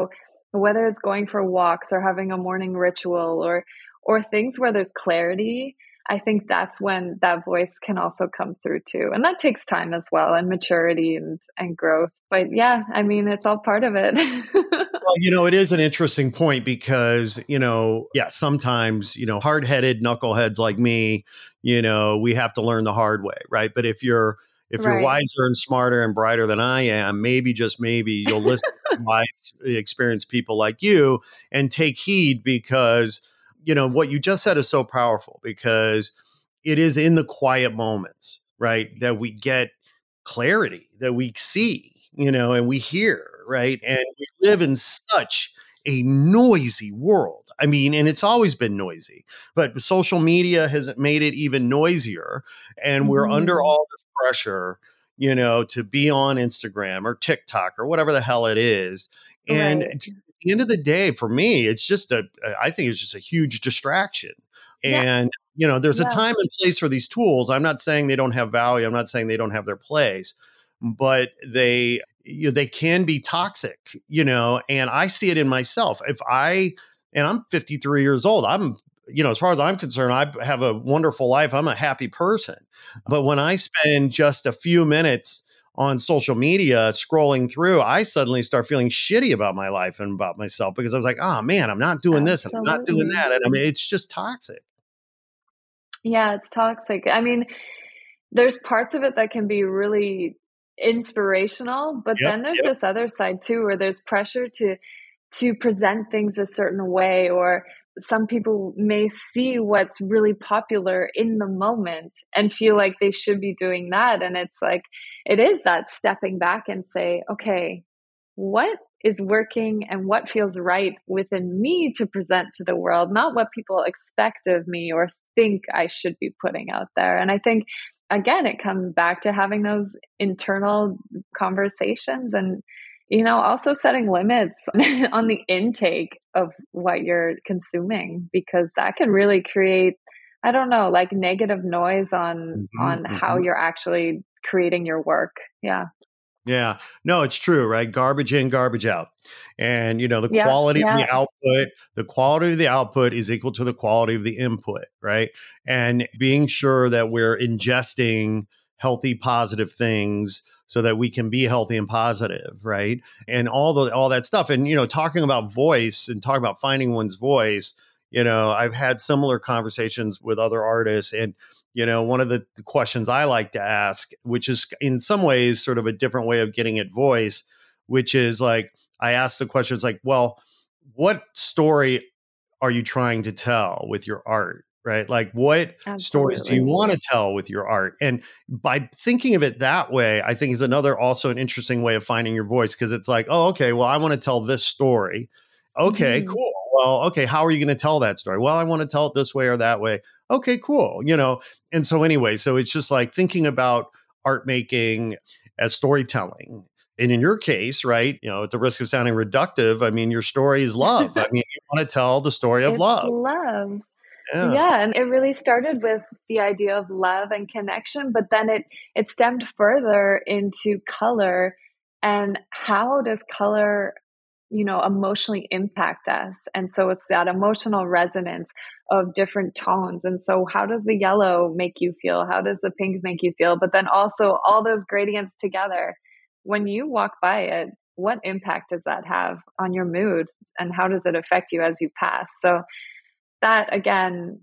whether it's going for walks or having a morning ritual or or things where there's clarity, I think that's when that voice can also come through too. And that takes time as well, and maturity and and growth. But yeah, I mean, it's all part of it. Well, you know, it is an interesting point because, you know, yeah, sometimes, you know, hard-headed knuckleheads like me, you know, we have to learn the hard way, right? But if you're if you're Right. wiser and smarter and brighter than I am, maybe just maybe you'll listen to wise, experienced people like you and take heed because, you know, what you just said is so powerful because it is in the quiet moments, right, that we get clarity, that we see, you know, and we hear, right? And we live in such a noisy world. I mean, and it's always been noisy, but social media has made it even noisier. And we're under Mhm. all this pressure, you know, to be on Instagram or TikTok or whatever the hell it is. And Right. at the end of the day, for me, it's just a, I think it's just a huge distraction. Yeah. And, you know, there's a Yeah. time and place for these tools. I'm not saying they don't have value. I'm not saying they don't have their place, but they, you know, they can be toxic, you know, and I see it in myself. If I, and I'm fifty-three years old, I'm, you know, as far as I'm concerned, I have a wonderful life. I'm a happy person. But when I spend just a few minutes on social media scrolling through, I suddenly start feeling shitty about my life and about myself because I was like, oh man, I'm not doing this and I'm not doing Absolutely. that. And I mean, it's just toxic. Yeah, it's toxic. I mean, there's parts of it that can be really inspirational, but Yep. then there's Yep. this other side too where there's pressure to to present things a certain way, or some people may see what's really popular in the moment and feel like they should be doing that. And it's like, it is that stepping back and say, okay, what is working and what feels right within me to present to the world, not what people expect of me or think I should be putting out there. And I think, again, it comes back to having those internal conversations and, you know, also setting limits on the intake of what you're consuming, because that can really create, I don't know, like negative noise on Mhm, on how mhm. you're actually creating your work. Yeah. Yeah, no, it's true, right? Garbage in, garbage out. And, you know, the Yeah. quality of Yeah. the output, the quality of the output is equal to the quality of the input, right? And being sure that we're ingesting healthy, positive things so that we can be healthy and positive, right? And all the all that stuff. And, you know, talking about voice and talking about finding one's voice, you know, I've had similar conversations with other artists and you know, one of the, the questions I like to ask, which is in some ways sort of a different way of getting at voice, which is like, I ask the questions like, well, what story are you trying to tell with your art? Right? Like, what stories do you Absolutely. want to tell with your art? And by thinking of it that way, I think is another also an interesting way of finding your voice because it's like, oh, okay, well, I want to tell this story. Okay, Mhm. cool. Well, okay, how are you going to tell that story? Well, I want to tell it this way or that way. Okay, cool. You know, and so anyway, so it's just like thinking about art making as storytelling. And in your case, right, you know, at the risk of sounding reductive, I mean, your story is love. I mean, you want to tell the story of It's love. love. Yeah. Yeah, and it really started with the idea of love and connection, but then it it stemmed further into color and how does color, you know, emotionally impact us? And so it's that emotional resonance of different tones. And so how does the yellow make you feel? How does the pink make you feel? But then also all those gradients together. When you walk by it, what impact does that have on your mood and how does it affect you as you pass? So that again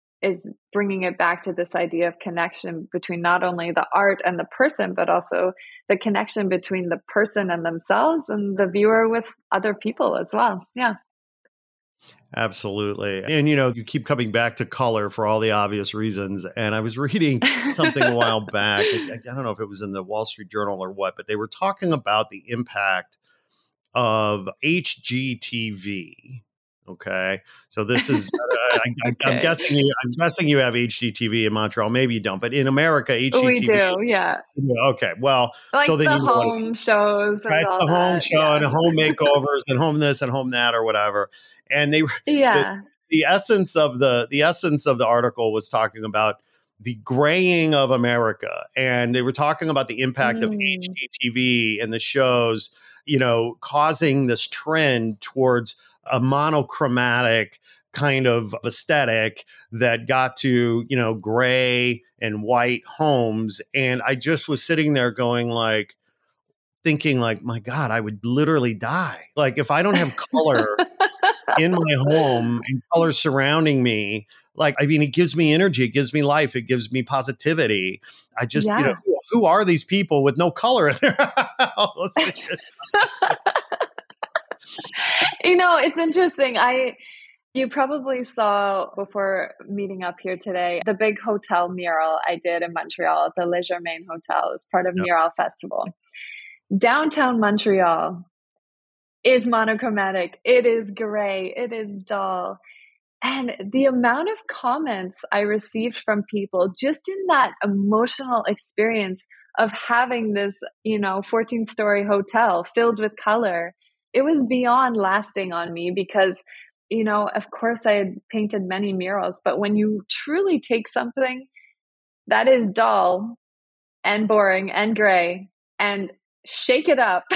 is bringing it back to this idea of connection between not only the art and the person, but also the connection between the person and themselves and the viewer with other people as well. Yeah. Absolutely. And, you know, you keep coming back to color for all the obvious reasons. And I was reading something a while back. I, I don't know if it was in the Wall Street Journal or what, but they were talking about the impact of H G T V. Okay. So this is, uh, I, I, I'm Okay. guessing you, I'm guessing you have H G T V in Montreal. Maybe you don't, but in America, We H G T V. do. Yeah. Okay. Well, Like so then the you know what it home shows and right? all The home that. show Yeah. and home makeovers and home this and home that or whatever. And they were the Yeah. the essence of the the essence of the article was talking about the graying of America. And they were talking about the impact mm. of H G T V and the shows, you know, causing this trend towards a monochromatic kind of aesthetic that got to, you know, gray and white homes. And I just was sitting there going like, thinking like, my God, I would literally die. Like if I don't have color in my home and color surrounding me, like, I mean, it gives me energy. It gives me life. It gives me positivity. I just, yeah. you know, who, who are these people with no color in their house? You know, it's interesting. I, you probably saw before meeting up here today, the big hotel mural I did in Montreal at the Le Germain Hotel as part of yep. Mural Festival. Downtown Montreal is monochromatic. It is gray. It is dull. And the amount of comments I received from people just in that emotional experience of having this, you know, fourteen story hotel filled with color, it was beyond lasting on me because, you know, of course I had painted many murals, but when you truly take something that is dull and boring and gray and shake it up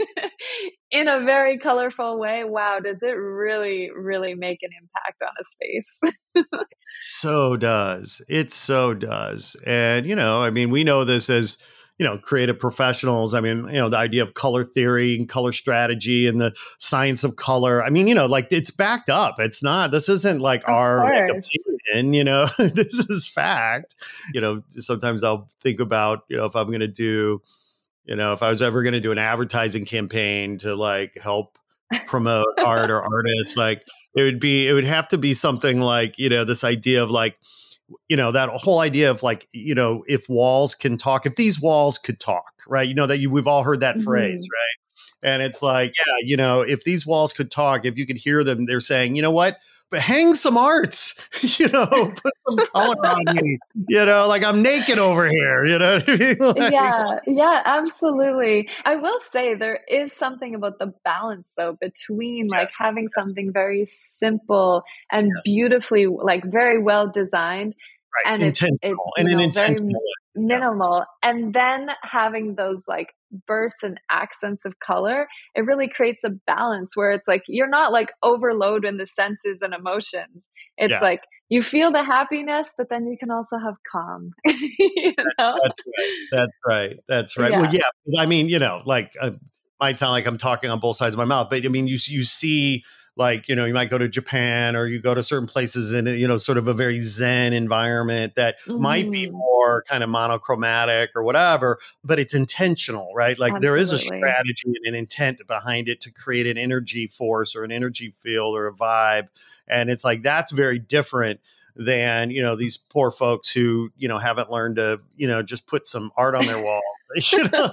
in a very colorful way, wow, does it really, really make an impact on a space? So does. It so does. And, you know, I mean, we know this as, you know, creative professionals. I mean, you know, the idea of color theory and color strategy and the science of color. I mean, you know, like it's backed up. It's not, this isn't like of our like, course. opinion, you know, this is fact. You know, sometimes I'll think about, you know, if I'm going to do, you know, if I was ever going to do an advertising campaign to like help promote art or artists, like it would be, it would have to be something like, you know, this idea of like, you know, that whole idea of like, you know, if walls can talk, if these walls could talk, right? You know, that you, we've all heard that mm-hmm. phrase, right? And it's like, yeah, you know, if these walls could talk, if you could hear them, they're saying, you know what? But hang some arts, you know, put some color on me, you know, like I'm naked over here, you know what I mean? Like, yeah, yeah, absolutely. I will say there is something about the balance though, between like yes, having yes. something very simple and yes. beautifully, like very well designed. Right. And intentional. it's, it's and you an know, very intentional. minimal. Yeah. And then having those like bursts and accents of color, it really creates a balance where it's like you're not like overloading the senses and emotions. It's yeah. like you feel the happiness, but then you can also have calm. you know? That's right. That's right. That's right. Yeah. Well, yeah, because I mean, you know, like uh, might sound like I'm talking on both sides of my mouth, but I mean, you you see. Like, you know, you might go to Japan or you go to certain places in, you know, sort of a very Zen environment that mm-hmm. might be more kind of monochromatic or whatever, but it's intentional, right? Like Absolutely. There is a strategy and an intent behind it to create an energy force or an energy field or a vibe. And it's like, that's very different than, you know, these poor folks who, you know, haven't learned to, you know, just put some art on their wall. You know?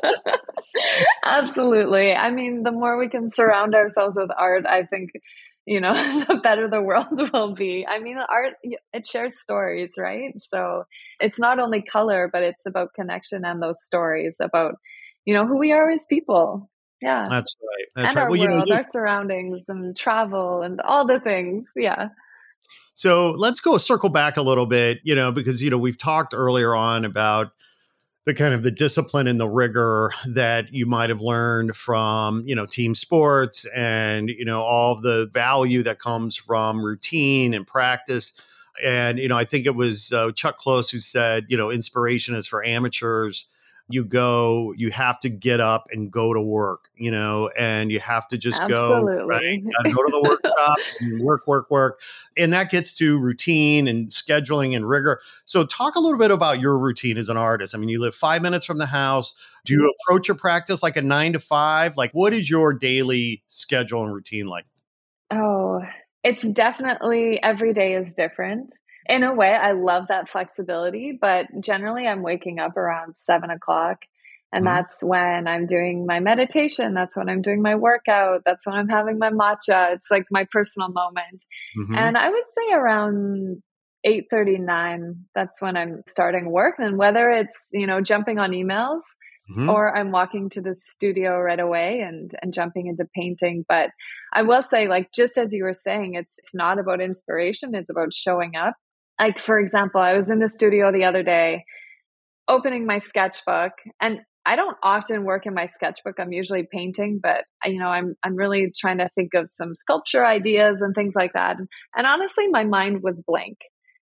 Absolutely. I mean, the more we can surround ourselves with art, I think, you know, the better the world will be. I mean, art, it shares stories, right? So it's not only color, but it's about connection and those stories about, you know, who we are as people. Yeah. That's right. That's and right. our well, world, you know, you- our surroundings and travel and all the things. Yeah. So let's go circle back a little bit, you know, because, you know, we've talked earlier on about the kind of the discipline and the rigor that you might have learned from, you know, team sports and, you know, all of the value that comes from routine and practice. And, you know, I think it was uh, Chuck Close who said, you know, inspiration is for amateurs. You go, you have to get up and go to work, you know, and you have to just Absolutely. go, right? You gotta go to the workshop and work, work, work. And that gets to routine and scheduling and rigor. So talk a little bit about your routine as an artist. I mean, you live five minutes from the house. Do you approach your practice like a nine to five? Like, what is your daily schedule and routine like? Oh, it's definitely every day is different. In a way, I love that flexibility, but generally I'm waking up around seven o'clock and mm-hmm. that's when I'm doing my meditation. That's when I'm doing my workout. That's when I'm having my matcha. It's like my personal moment. Mm-hmm. And I would say around eight thirty, nine, that's when I'm starting work. And whether it's, you know, jumping on emails mm-hmm. or I'm walking to the studio right away and, and jumping into painting. But I will say, like, just as you were saying, it's, it's not about inspiration. It's about showing up. Like, for example, I was in the studio the other day opening my sketchbook, and I don't often work in my sketchbook. I'm usually painting, but you know, I'm I'm really trying to think of some sculpture ideas and things like that. And, and honestly, my mind was blank.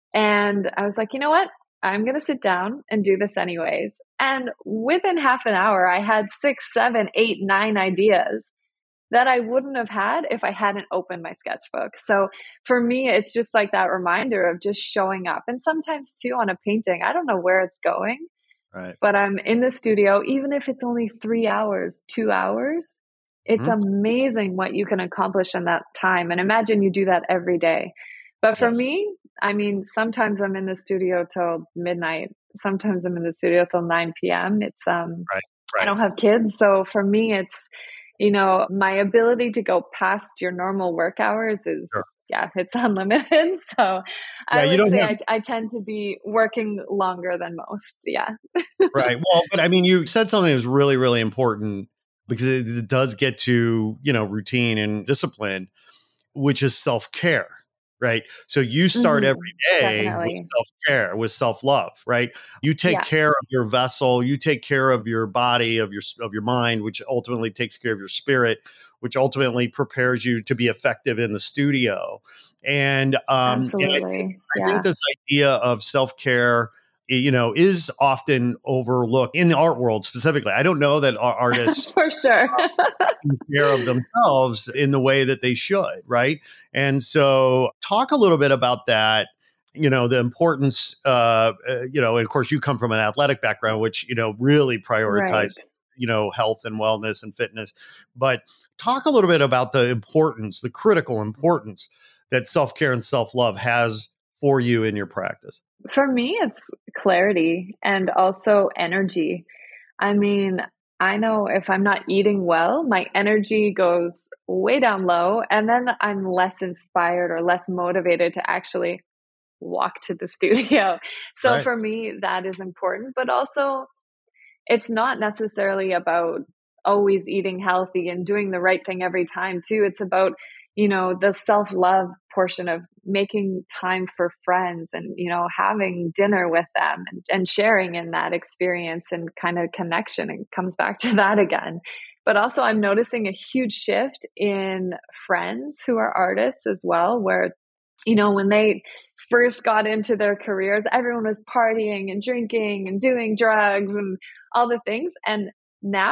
And I was like, you know what? I'm going to sit down and do this anyways. And within half an hour, I had six, seven, eight, nine ideas that I wouldn't have had if I hadn't opened my sketchbook. So for me, it's just like that reminder of just showing up. And sometimes too on a painting, I don't know where it's going, Right. but I'm in the studio, even if it's only three hours, two hours, it's mm-hmm. amazing what you can accomplish in that time. And imagine you do that every day. But for yes. me, I mean, sometimes I'm in the studio till midnight. Sometimes I'm in the studio till nine p.m. It's, um, right. Right. I don't have kids. So for me, it's, you know, my ability to go past your normal work hours is, sure. yeah, it's unlimited. So yeah, I would say have... I, I tend to be working longer than most. Yeah. Right. Well, but I mean, you said something that was really, really important because it, it does get to, you know, routine and discipline, which is self-care. Right. So you start mm-hmm. every day Definitely. with self-care, with self-love, right? You take yeah. care of your vessel, you take care of your body, of your, of your mind, which ultimately takes care of your spirit, which ultimately prepares you to be effective in the studio. And, um, Absolutely. and I, think, yeah. I think this idea of self-care, you know, is often overlooked in the art world specifically. I don't know that artists for sure take care of themselves in the way that they should, right? And so talk a little bit about that, you know, the importance, uh, uh, you know, and of course you come from an athletic background, which, you know, really prioritizes, right. you know, health and wellness and fitness. But talk a little bit about the importance, the critical importance that self-care and self-love has for you in your practice. For me, it's clarity and also energy. I mean, I know if I'm not eating well, my energy goes way down low, and then I'm less inspired or less motivated to actually walk to the studio. So right. for me, that is important, but also it's not necessarily about always eating healthy and doing the right thing every time too. It's about, you know, the self-love portion of making time for friends and, you know, having dinner with them and, and sharing in that experience and kind of connection. It comes back to that again. But also I'm noticing a huge shift in friends who are artists as well, where, you know, when they first got into their careers, everyone was partying and drinking and doing drugs and all the things. And now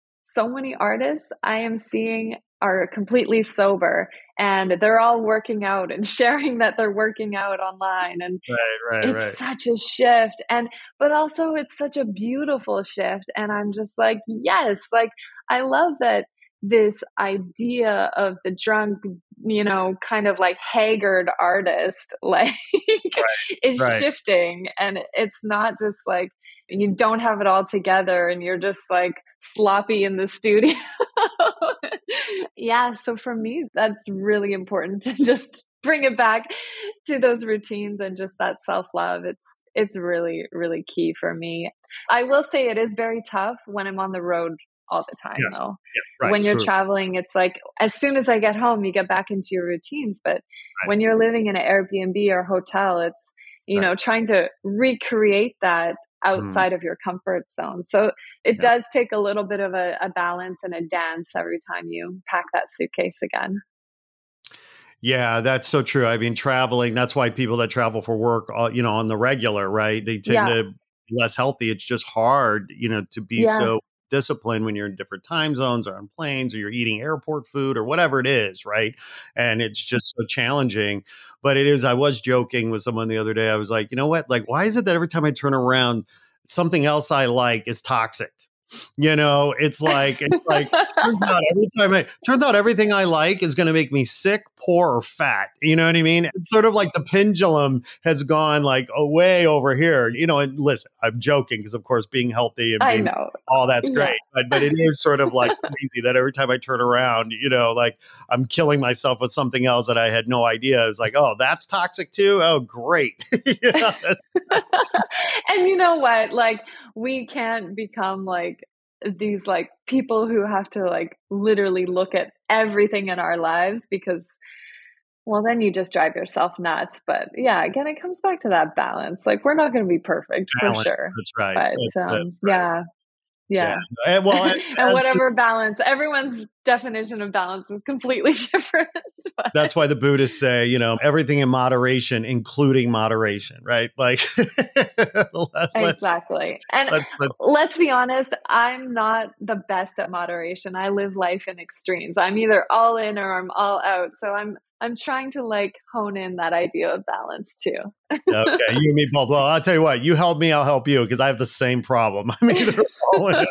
so many artists I am seeing are completely sober and they're all working out and sharing that they're working out online. And right, right, it's right. such a shift. And, but also it's such a beautiful shift. And I'm just like, yes, like I love that this idea of the drunk, you know, kind of like haggard artist, like right, is right. shifting. And it's not just like, you don't have it all together and you're just like sloppy in the studio. Yeah. So for me, that's really important to just bring it back to those routines and just that self-love. It's, it's really, really key for me. I will say it is very tough when I'm on the road all the time yes. though. Yeah, right, when you're sure. traveling, it's like, as soon as I get home, you get back into your routines. But right. when you're living in an Airbnb or hotel, it's, you right. know, trying to recreate that outside mm. of your comfort zone. So it yeah. does take a little bit of a, a balance and a dance every time you pack that suitcase again. Yeah, that's so true. I mean, traveling, that's why people that travel for work, uh, you know, on the regular, right? They tend yeah. to be less healthy. It's just hard, you know, to be yeah. so disciplined when you're in different time zones or on planes or you're eating airport food or whatever it is, right? And it's just so challenging. But it is, I was joking with someone the other day. I was like, you know what? Like, why is it that every time I turn around, something else I like is toxic? You know, it's like, it's like, turns out every time I, turns out everything I like is going to make me sick, poor, or fat. You know what I mean? It's sort of like the pendulum has gone like away over here, you know, and listen, I'm joking because of course being healthy and being, I know. all that's great. Yeah. But, but it is sort of like crazy that every time I turn around, you know, like I'm killing myself with something else that I had no idea. I was like, oh, that's toxic too. Oh, great. You know, and you know what? Like, we can't become like these like people who have to like literally look at everything in our lives because well, then you just drive yourself nuts. But yeah, again, it comes back to that balance. Like we're not going to be perfect Balance. for sure. That's right. But That's, um, that's right. yeah. Yeah. yeah. Well, as, and as whatever the, balance, everyone's definition of balance is completely different. But. That's why the Buddhists say, you know, everything in moderation, including moderation, right? Like, let's, exactly. And let's, let's, let's be honest, I'm not the best at moderation. I live life in extremes. I'm either all in or I'm all out. So I'm, I'm trying to like hone in that idea of balance too. Okay, you and me both. Well, I'll tell you what, you help me, I'll help you because I have the same problem. I'm either all in.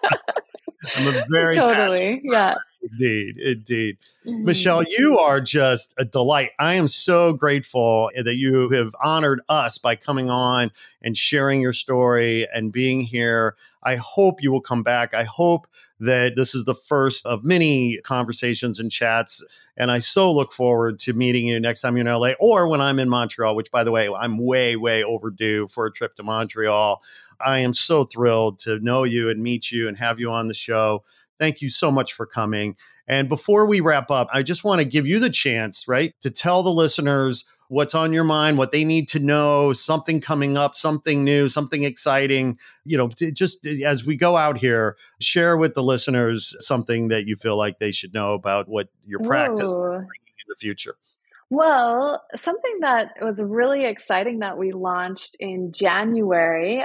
I'm a very totally, yeah. Indeed, indeed. Mm-hmm. Michelle, you are just a delight. I am so grateful that you have honored us by coming on and sharing your story and being here. I hope you will come back. I hope that this is the first of many conversations and chats. And I so look forward to meeting you next time you're in L A or when I'm in Montreal, which, by the way, I'm way, way overdue for a trip to Montreal. I am so thrilled to know you and meet you and have you on the show. Thank you so much for coming. And before we wrap up, I just want to give you the chance, right, to tell the listeners what's on your mind, what they need to know, something coming up, something new, something exciting. You know, just as we go out here, share with the listeners something that you feel like they should know about what your practice is bringing in the future. Well, something that was really exciting that we launched in January,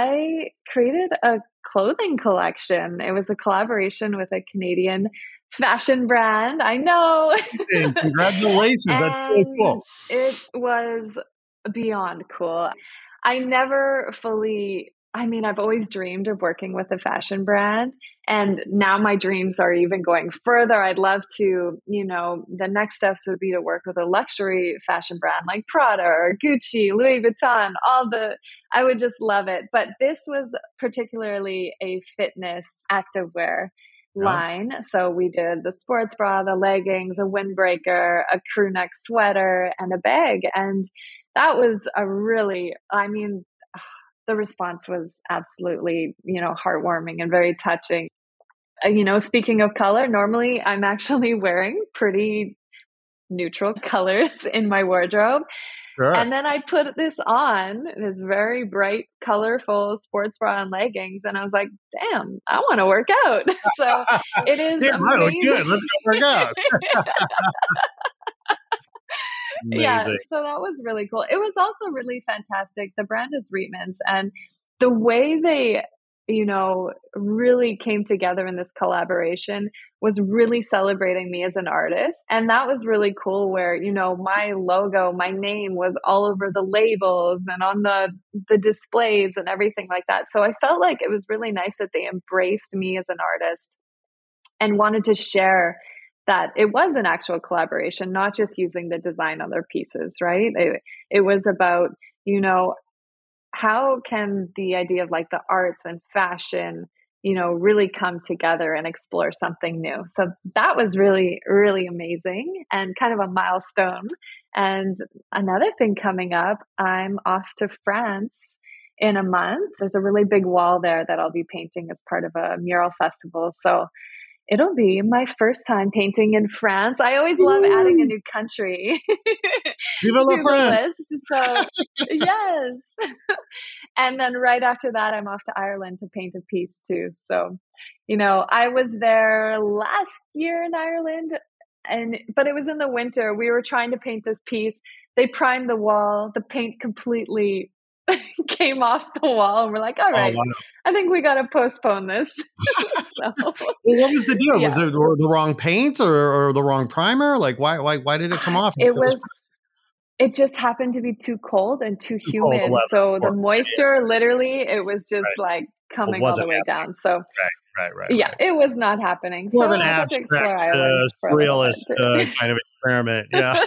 I created a clothing collection. It was a collaboration with a Canadian fashion brand. I know. Congratulations. That's so cool. It was beyond cool. I never fully, I mean, I've always dreamed of working with a fashion brand. And now my dreams are even going further. I'd love to, you know, the next steps would be to work with a luxury fashion brand like Prada or Gucci, Louis Vuitton, all the, I would just love it. But this was particularly a fitness activewear line. So we did the sports bra, the leggings, a windbreaker, a crew neck sweater, and a bag. And that was a really, I mean, the response was absolutely, you know, heartwarming and very touching. Uh, you know, speaking of color, normally I'm actually wearing pretty neutral colors in my wardrobe. Sure. And then I put this on, this very bright, colorful sports bra and leggings. And I was like, damn, I want to work out. So it is damn, amazing. I look good. Let's go work out. Yeah, so that was really cool. It was also really fantastic. The brand is Reitmans, and the way they, you know, really came together in this collaboration was really celebrating me as an artist. And that was really cool where, you know, my logo, my name was all over the labels and on the the displays and everything like that. So I felt like it was really nice that they embraced me as an artist and wanted to share that it was an actual collaboration, not just using the design on their pieces, right? It, it was about, you know, how can the idea of like the arts and fashion, you know, really come together and explore something new. So that was really, really amazing and kind of a milestone. And another thing coming up, I'm off to France in a month. There's a really big wall there that I'll be painting as part of a mural festival. So it'll be my first time painting in France. I always love Ooh. adding a new country Vive la to France. the list. So yes. And then right after that, I'm off to Ireland to paint a piece too. So, you know, I was there last year in Ireland, and but it was in the winter. We were trying to paint this piece. They primed the wall. The paint completely came off the wall, and we're like, all right, oh, wow. I think we got to postpone this. So, well, what was the deal? Yeah. Was it the wrong paint or, or the wrong primer? Like, why, why, why did it come off? It was, it just happened to be too cold and too, too humid. Weather, so the moisture, yeah. literally, it was just right. like coming all the way happening. down. So, right, right, right. Yeah, right. it was not happening. More so of an abstract, uh, realist uh, kind of experiment. Yeah.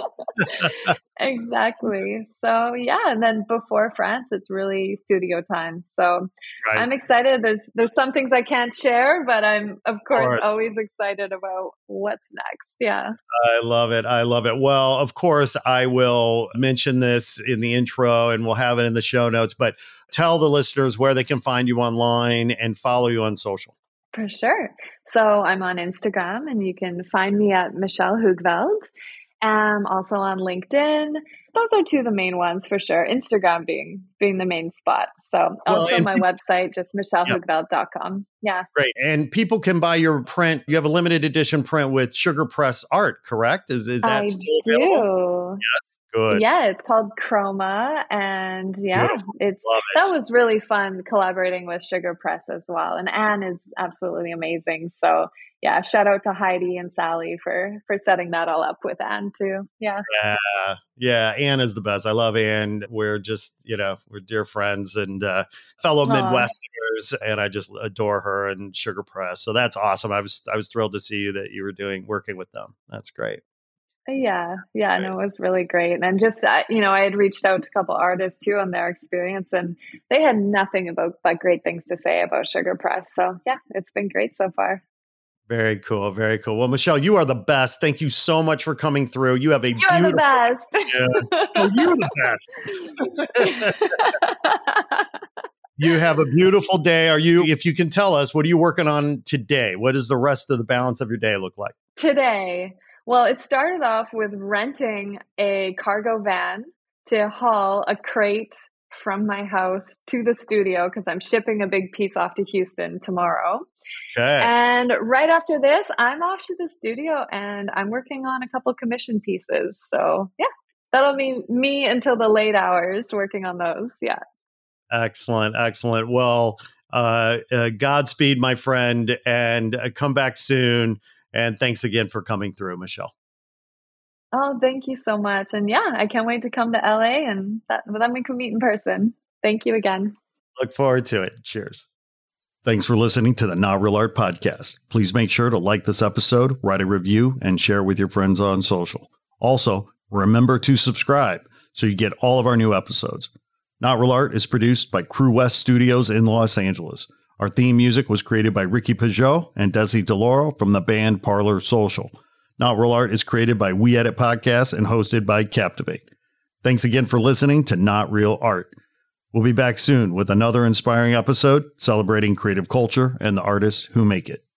Exactly. So yeah, and then before France, it's really studio time. So right. I'm excited. There's there's some things I can't share, but I'm of course, of course always excited about what's next. Yeah. I love it. I love it. Well, of course, I will mention this in the intro and we'll have it in the show notes, but tell the listeners where they can find you online and follow you on social. For sure. So I'm on Instagram and you can find me at Michelle Hoogveld. am also on LinkedIn. Those are two of the main ones for sure. Instagram being being the main spot. So Well, also and my people- website, just michelle Yeah. hugveld dot com. Yeah. Great. And people can buy your print. You have a limited edition print with Sugar Press art, correct? Is is that I still available? do. Yes. Good. Yeah, it's called Chroma. And yeah, Beautiful. it's Love that it. was really fun collaborating with Sugar Press as well. And Anne is absolutely amazing. So yeah, shout out to Heidi and Sally for for setting that all up with Anne too. Yeah. Yeah. Yeah. Ann is the best. I love Ann. We're just, you know, we're dear friends and uh, fellow Aw. Midwesterners, and I just adore her and Sugar Press. So that's awesome. I was I was thrilled to see you that you were doing working with them. That's great. Yeah, yeah, no, it was really great. And just, uh, you know, I had reached out to a couple artists too on their experience, and they had nothing about but great things to say about Sugar Press. So yeah, it's been great so far. Very cool. Very cool. Well, Michelle, you are the best. Thank you so much for coming through. You have a You're beautiful. the best. Yeah. Oh, you're the best. You have a beautiful day. Are you, if you can tell us, what are you working on today? What does the rest of the balance of your day look like? Today, well, it started off with renting a cargo van to haul a crate from my house to the studio because I'm shipping a big piece off to Houston tomorrow. Okay. And right after this, I'm off to the studio and I'm working on a couple commission pieces. So yeah, that'll be me until the late hours working on those. Yeah. Excellent. Excellent. Well, uh, uh, Godspeed, my friend, and uh, come back soon. And thanks again for coming through, Michelle. Oh, thank you so much. And yeah, I can't wait to come to L A and that, then we can meet in person. Thank you again. Look forward to it. Cheers. Thanks for listening to the Not Real Art Podcast. Please make sure to like this episode, write a review, and share with your friends on social. Also, remember to subscribe so you get all of our new episodes. Not Real Art is produced by Crew West Studios in Los Angeles. Our theme music was created by Ricky Peugeot and Desi DeLauro from the band Parlor Social. Not Real Art is created by We Edit Podcasts and hosted by Captivate. Thanks again for listening to Not Real Art. We'll be back soon with another inspiring episode celebrating creative culture and the artists who make it.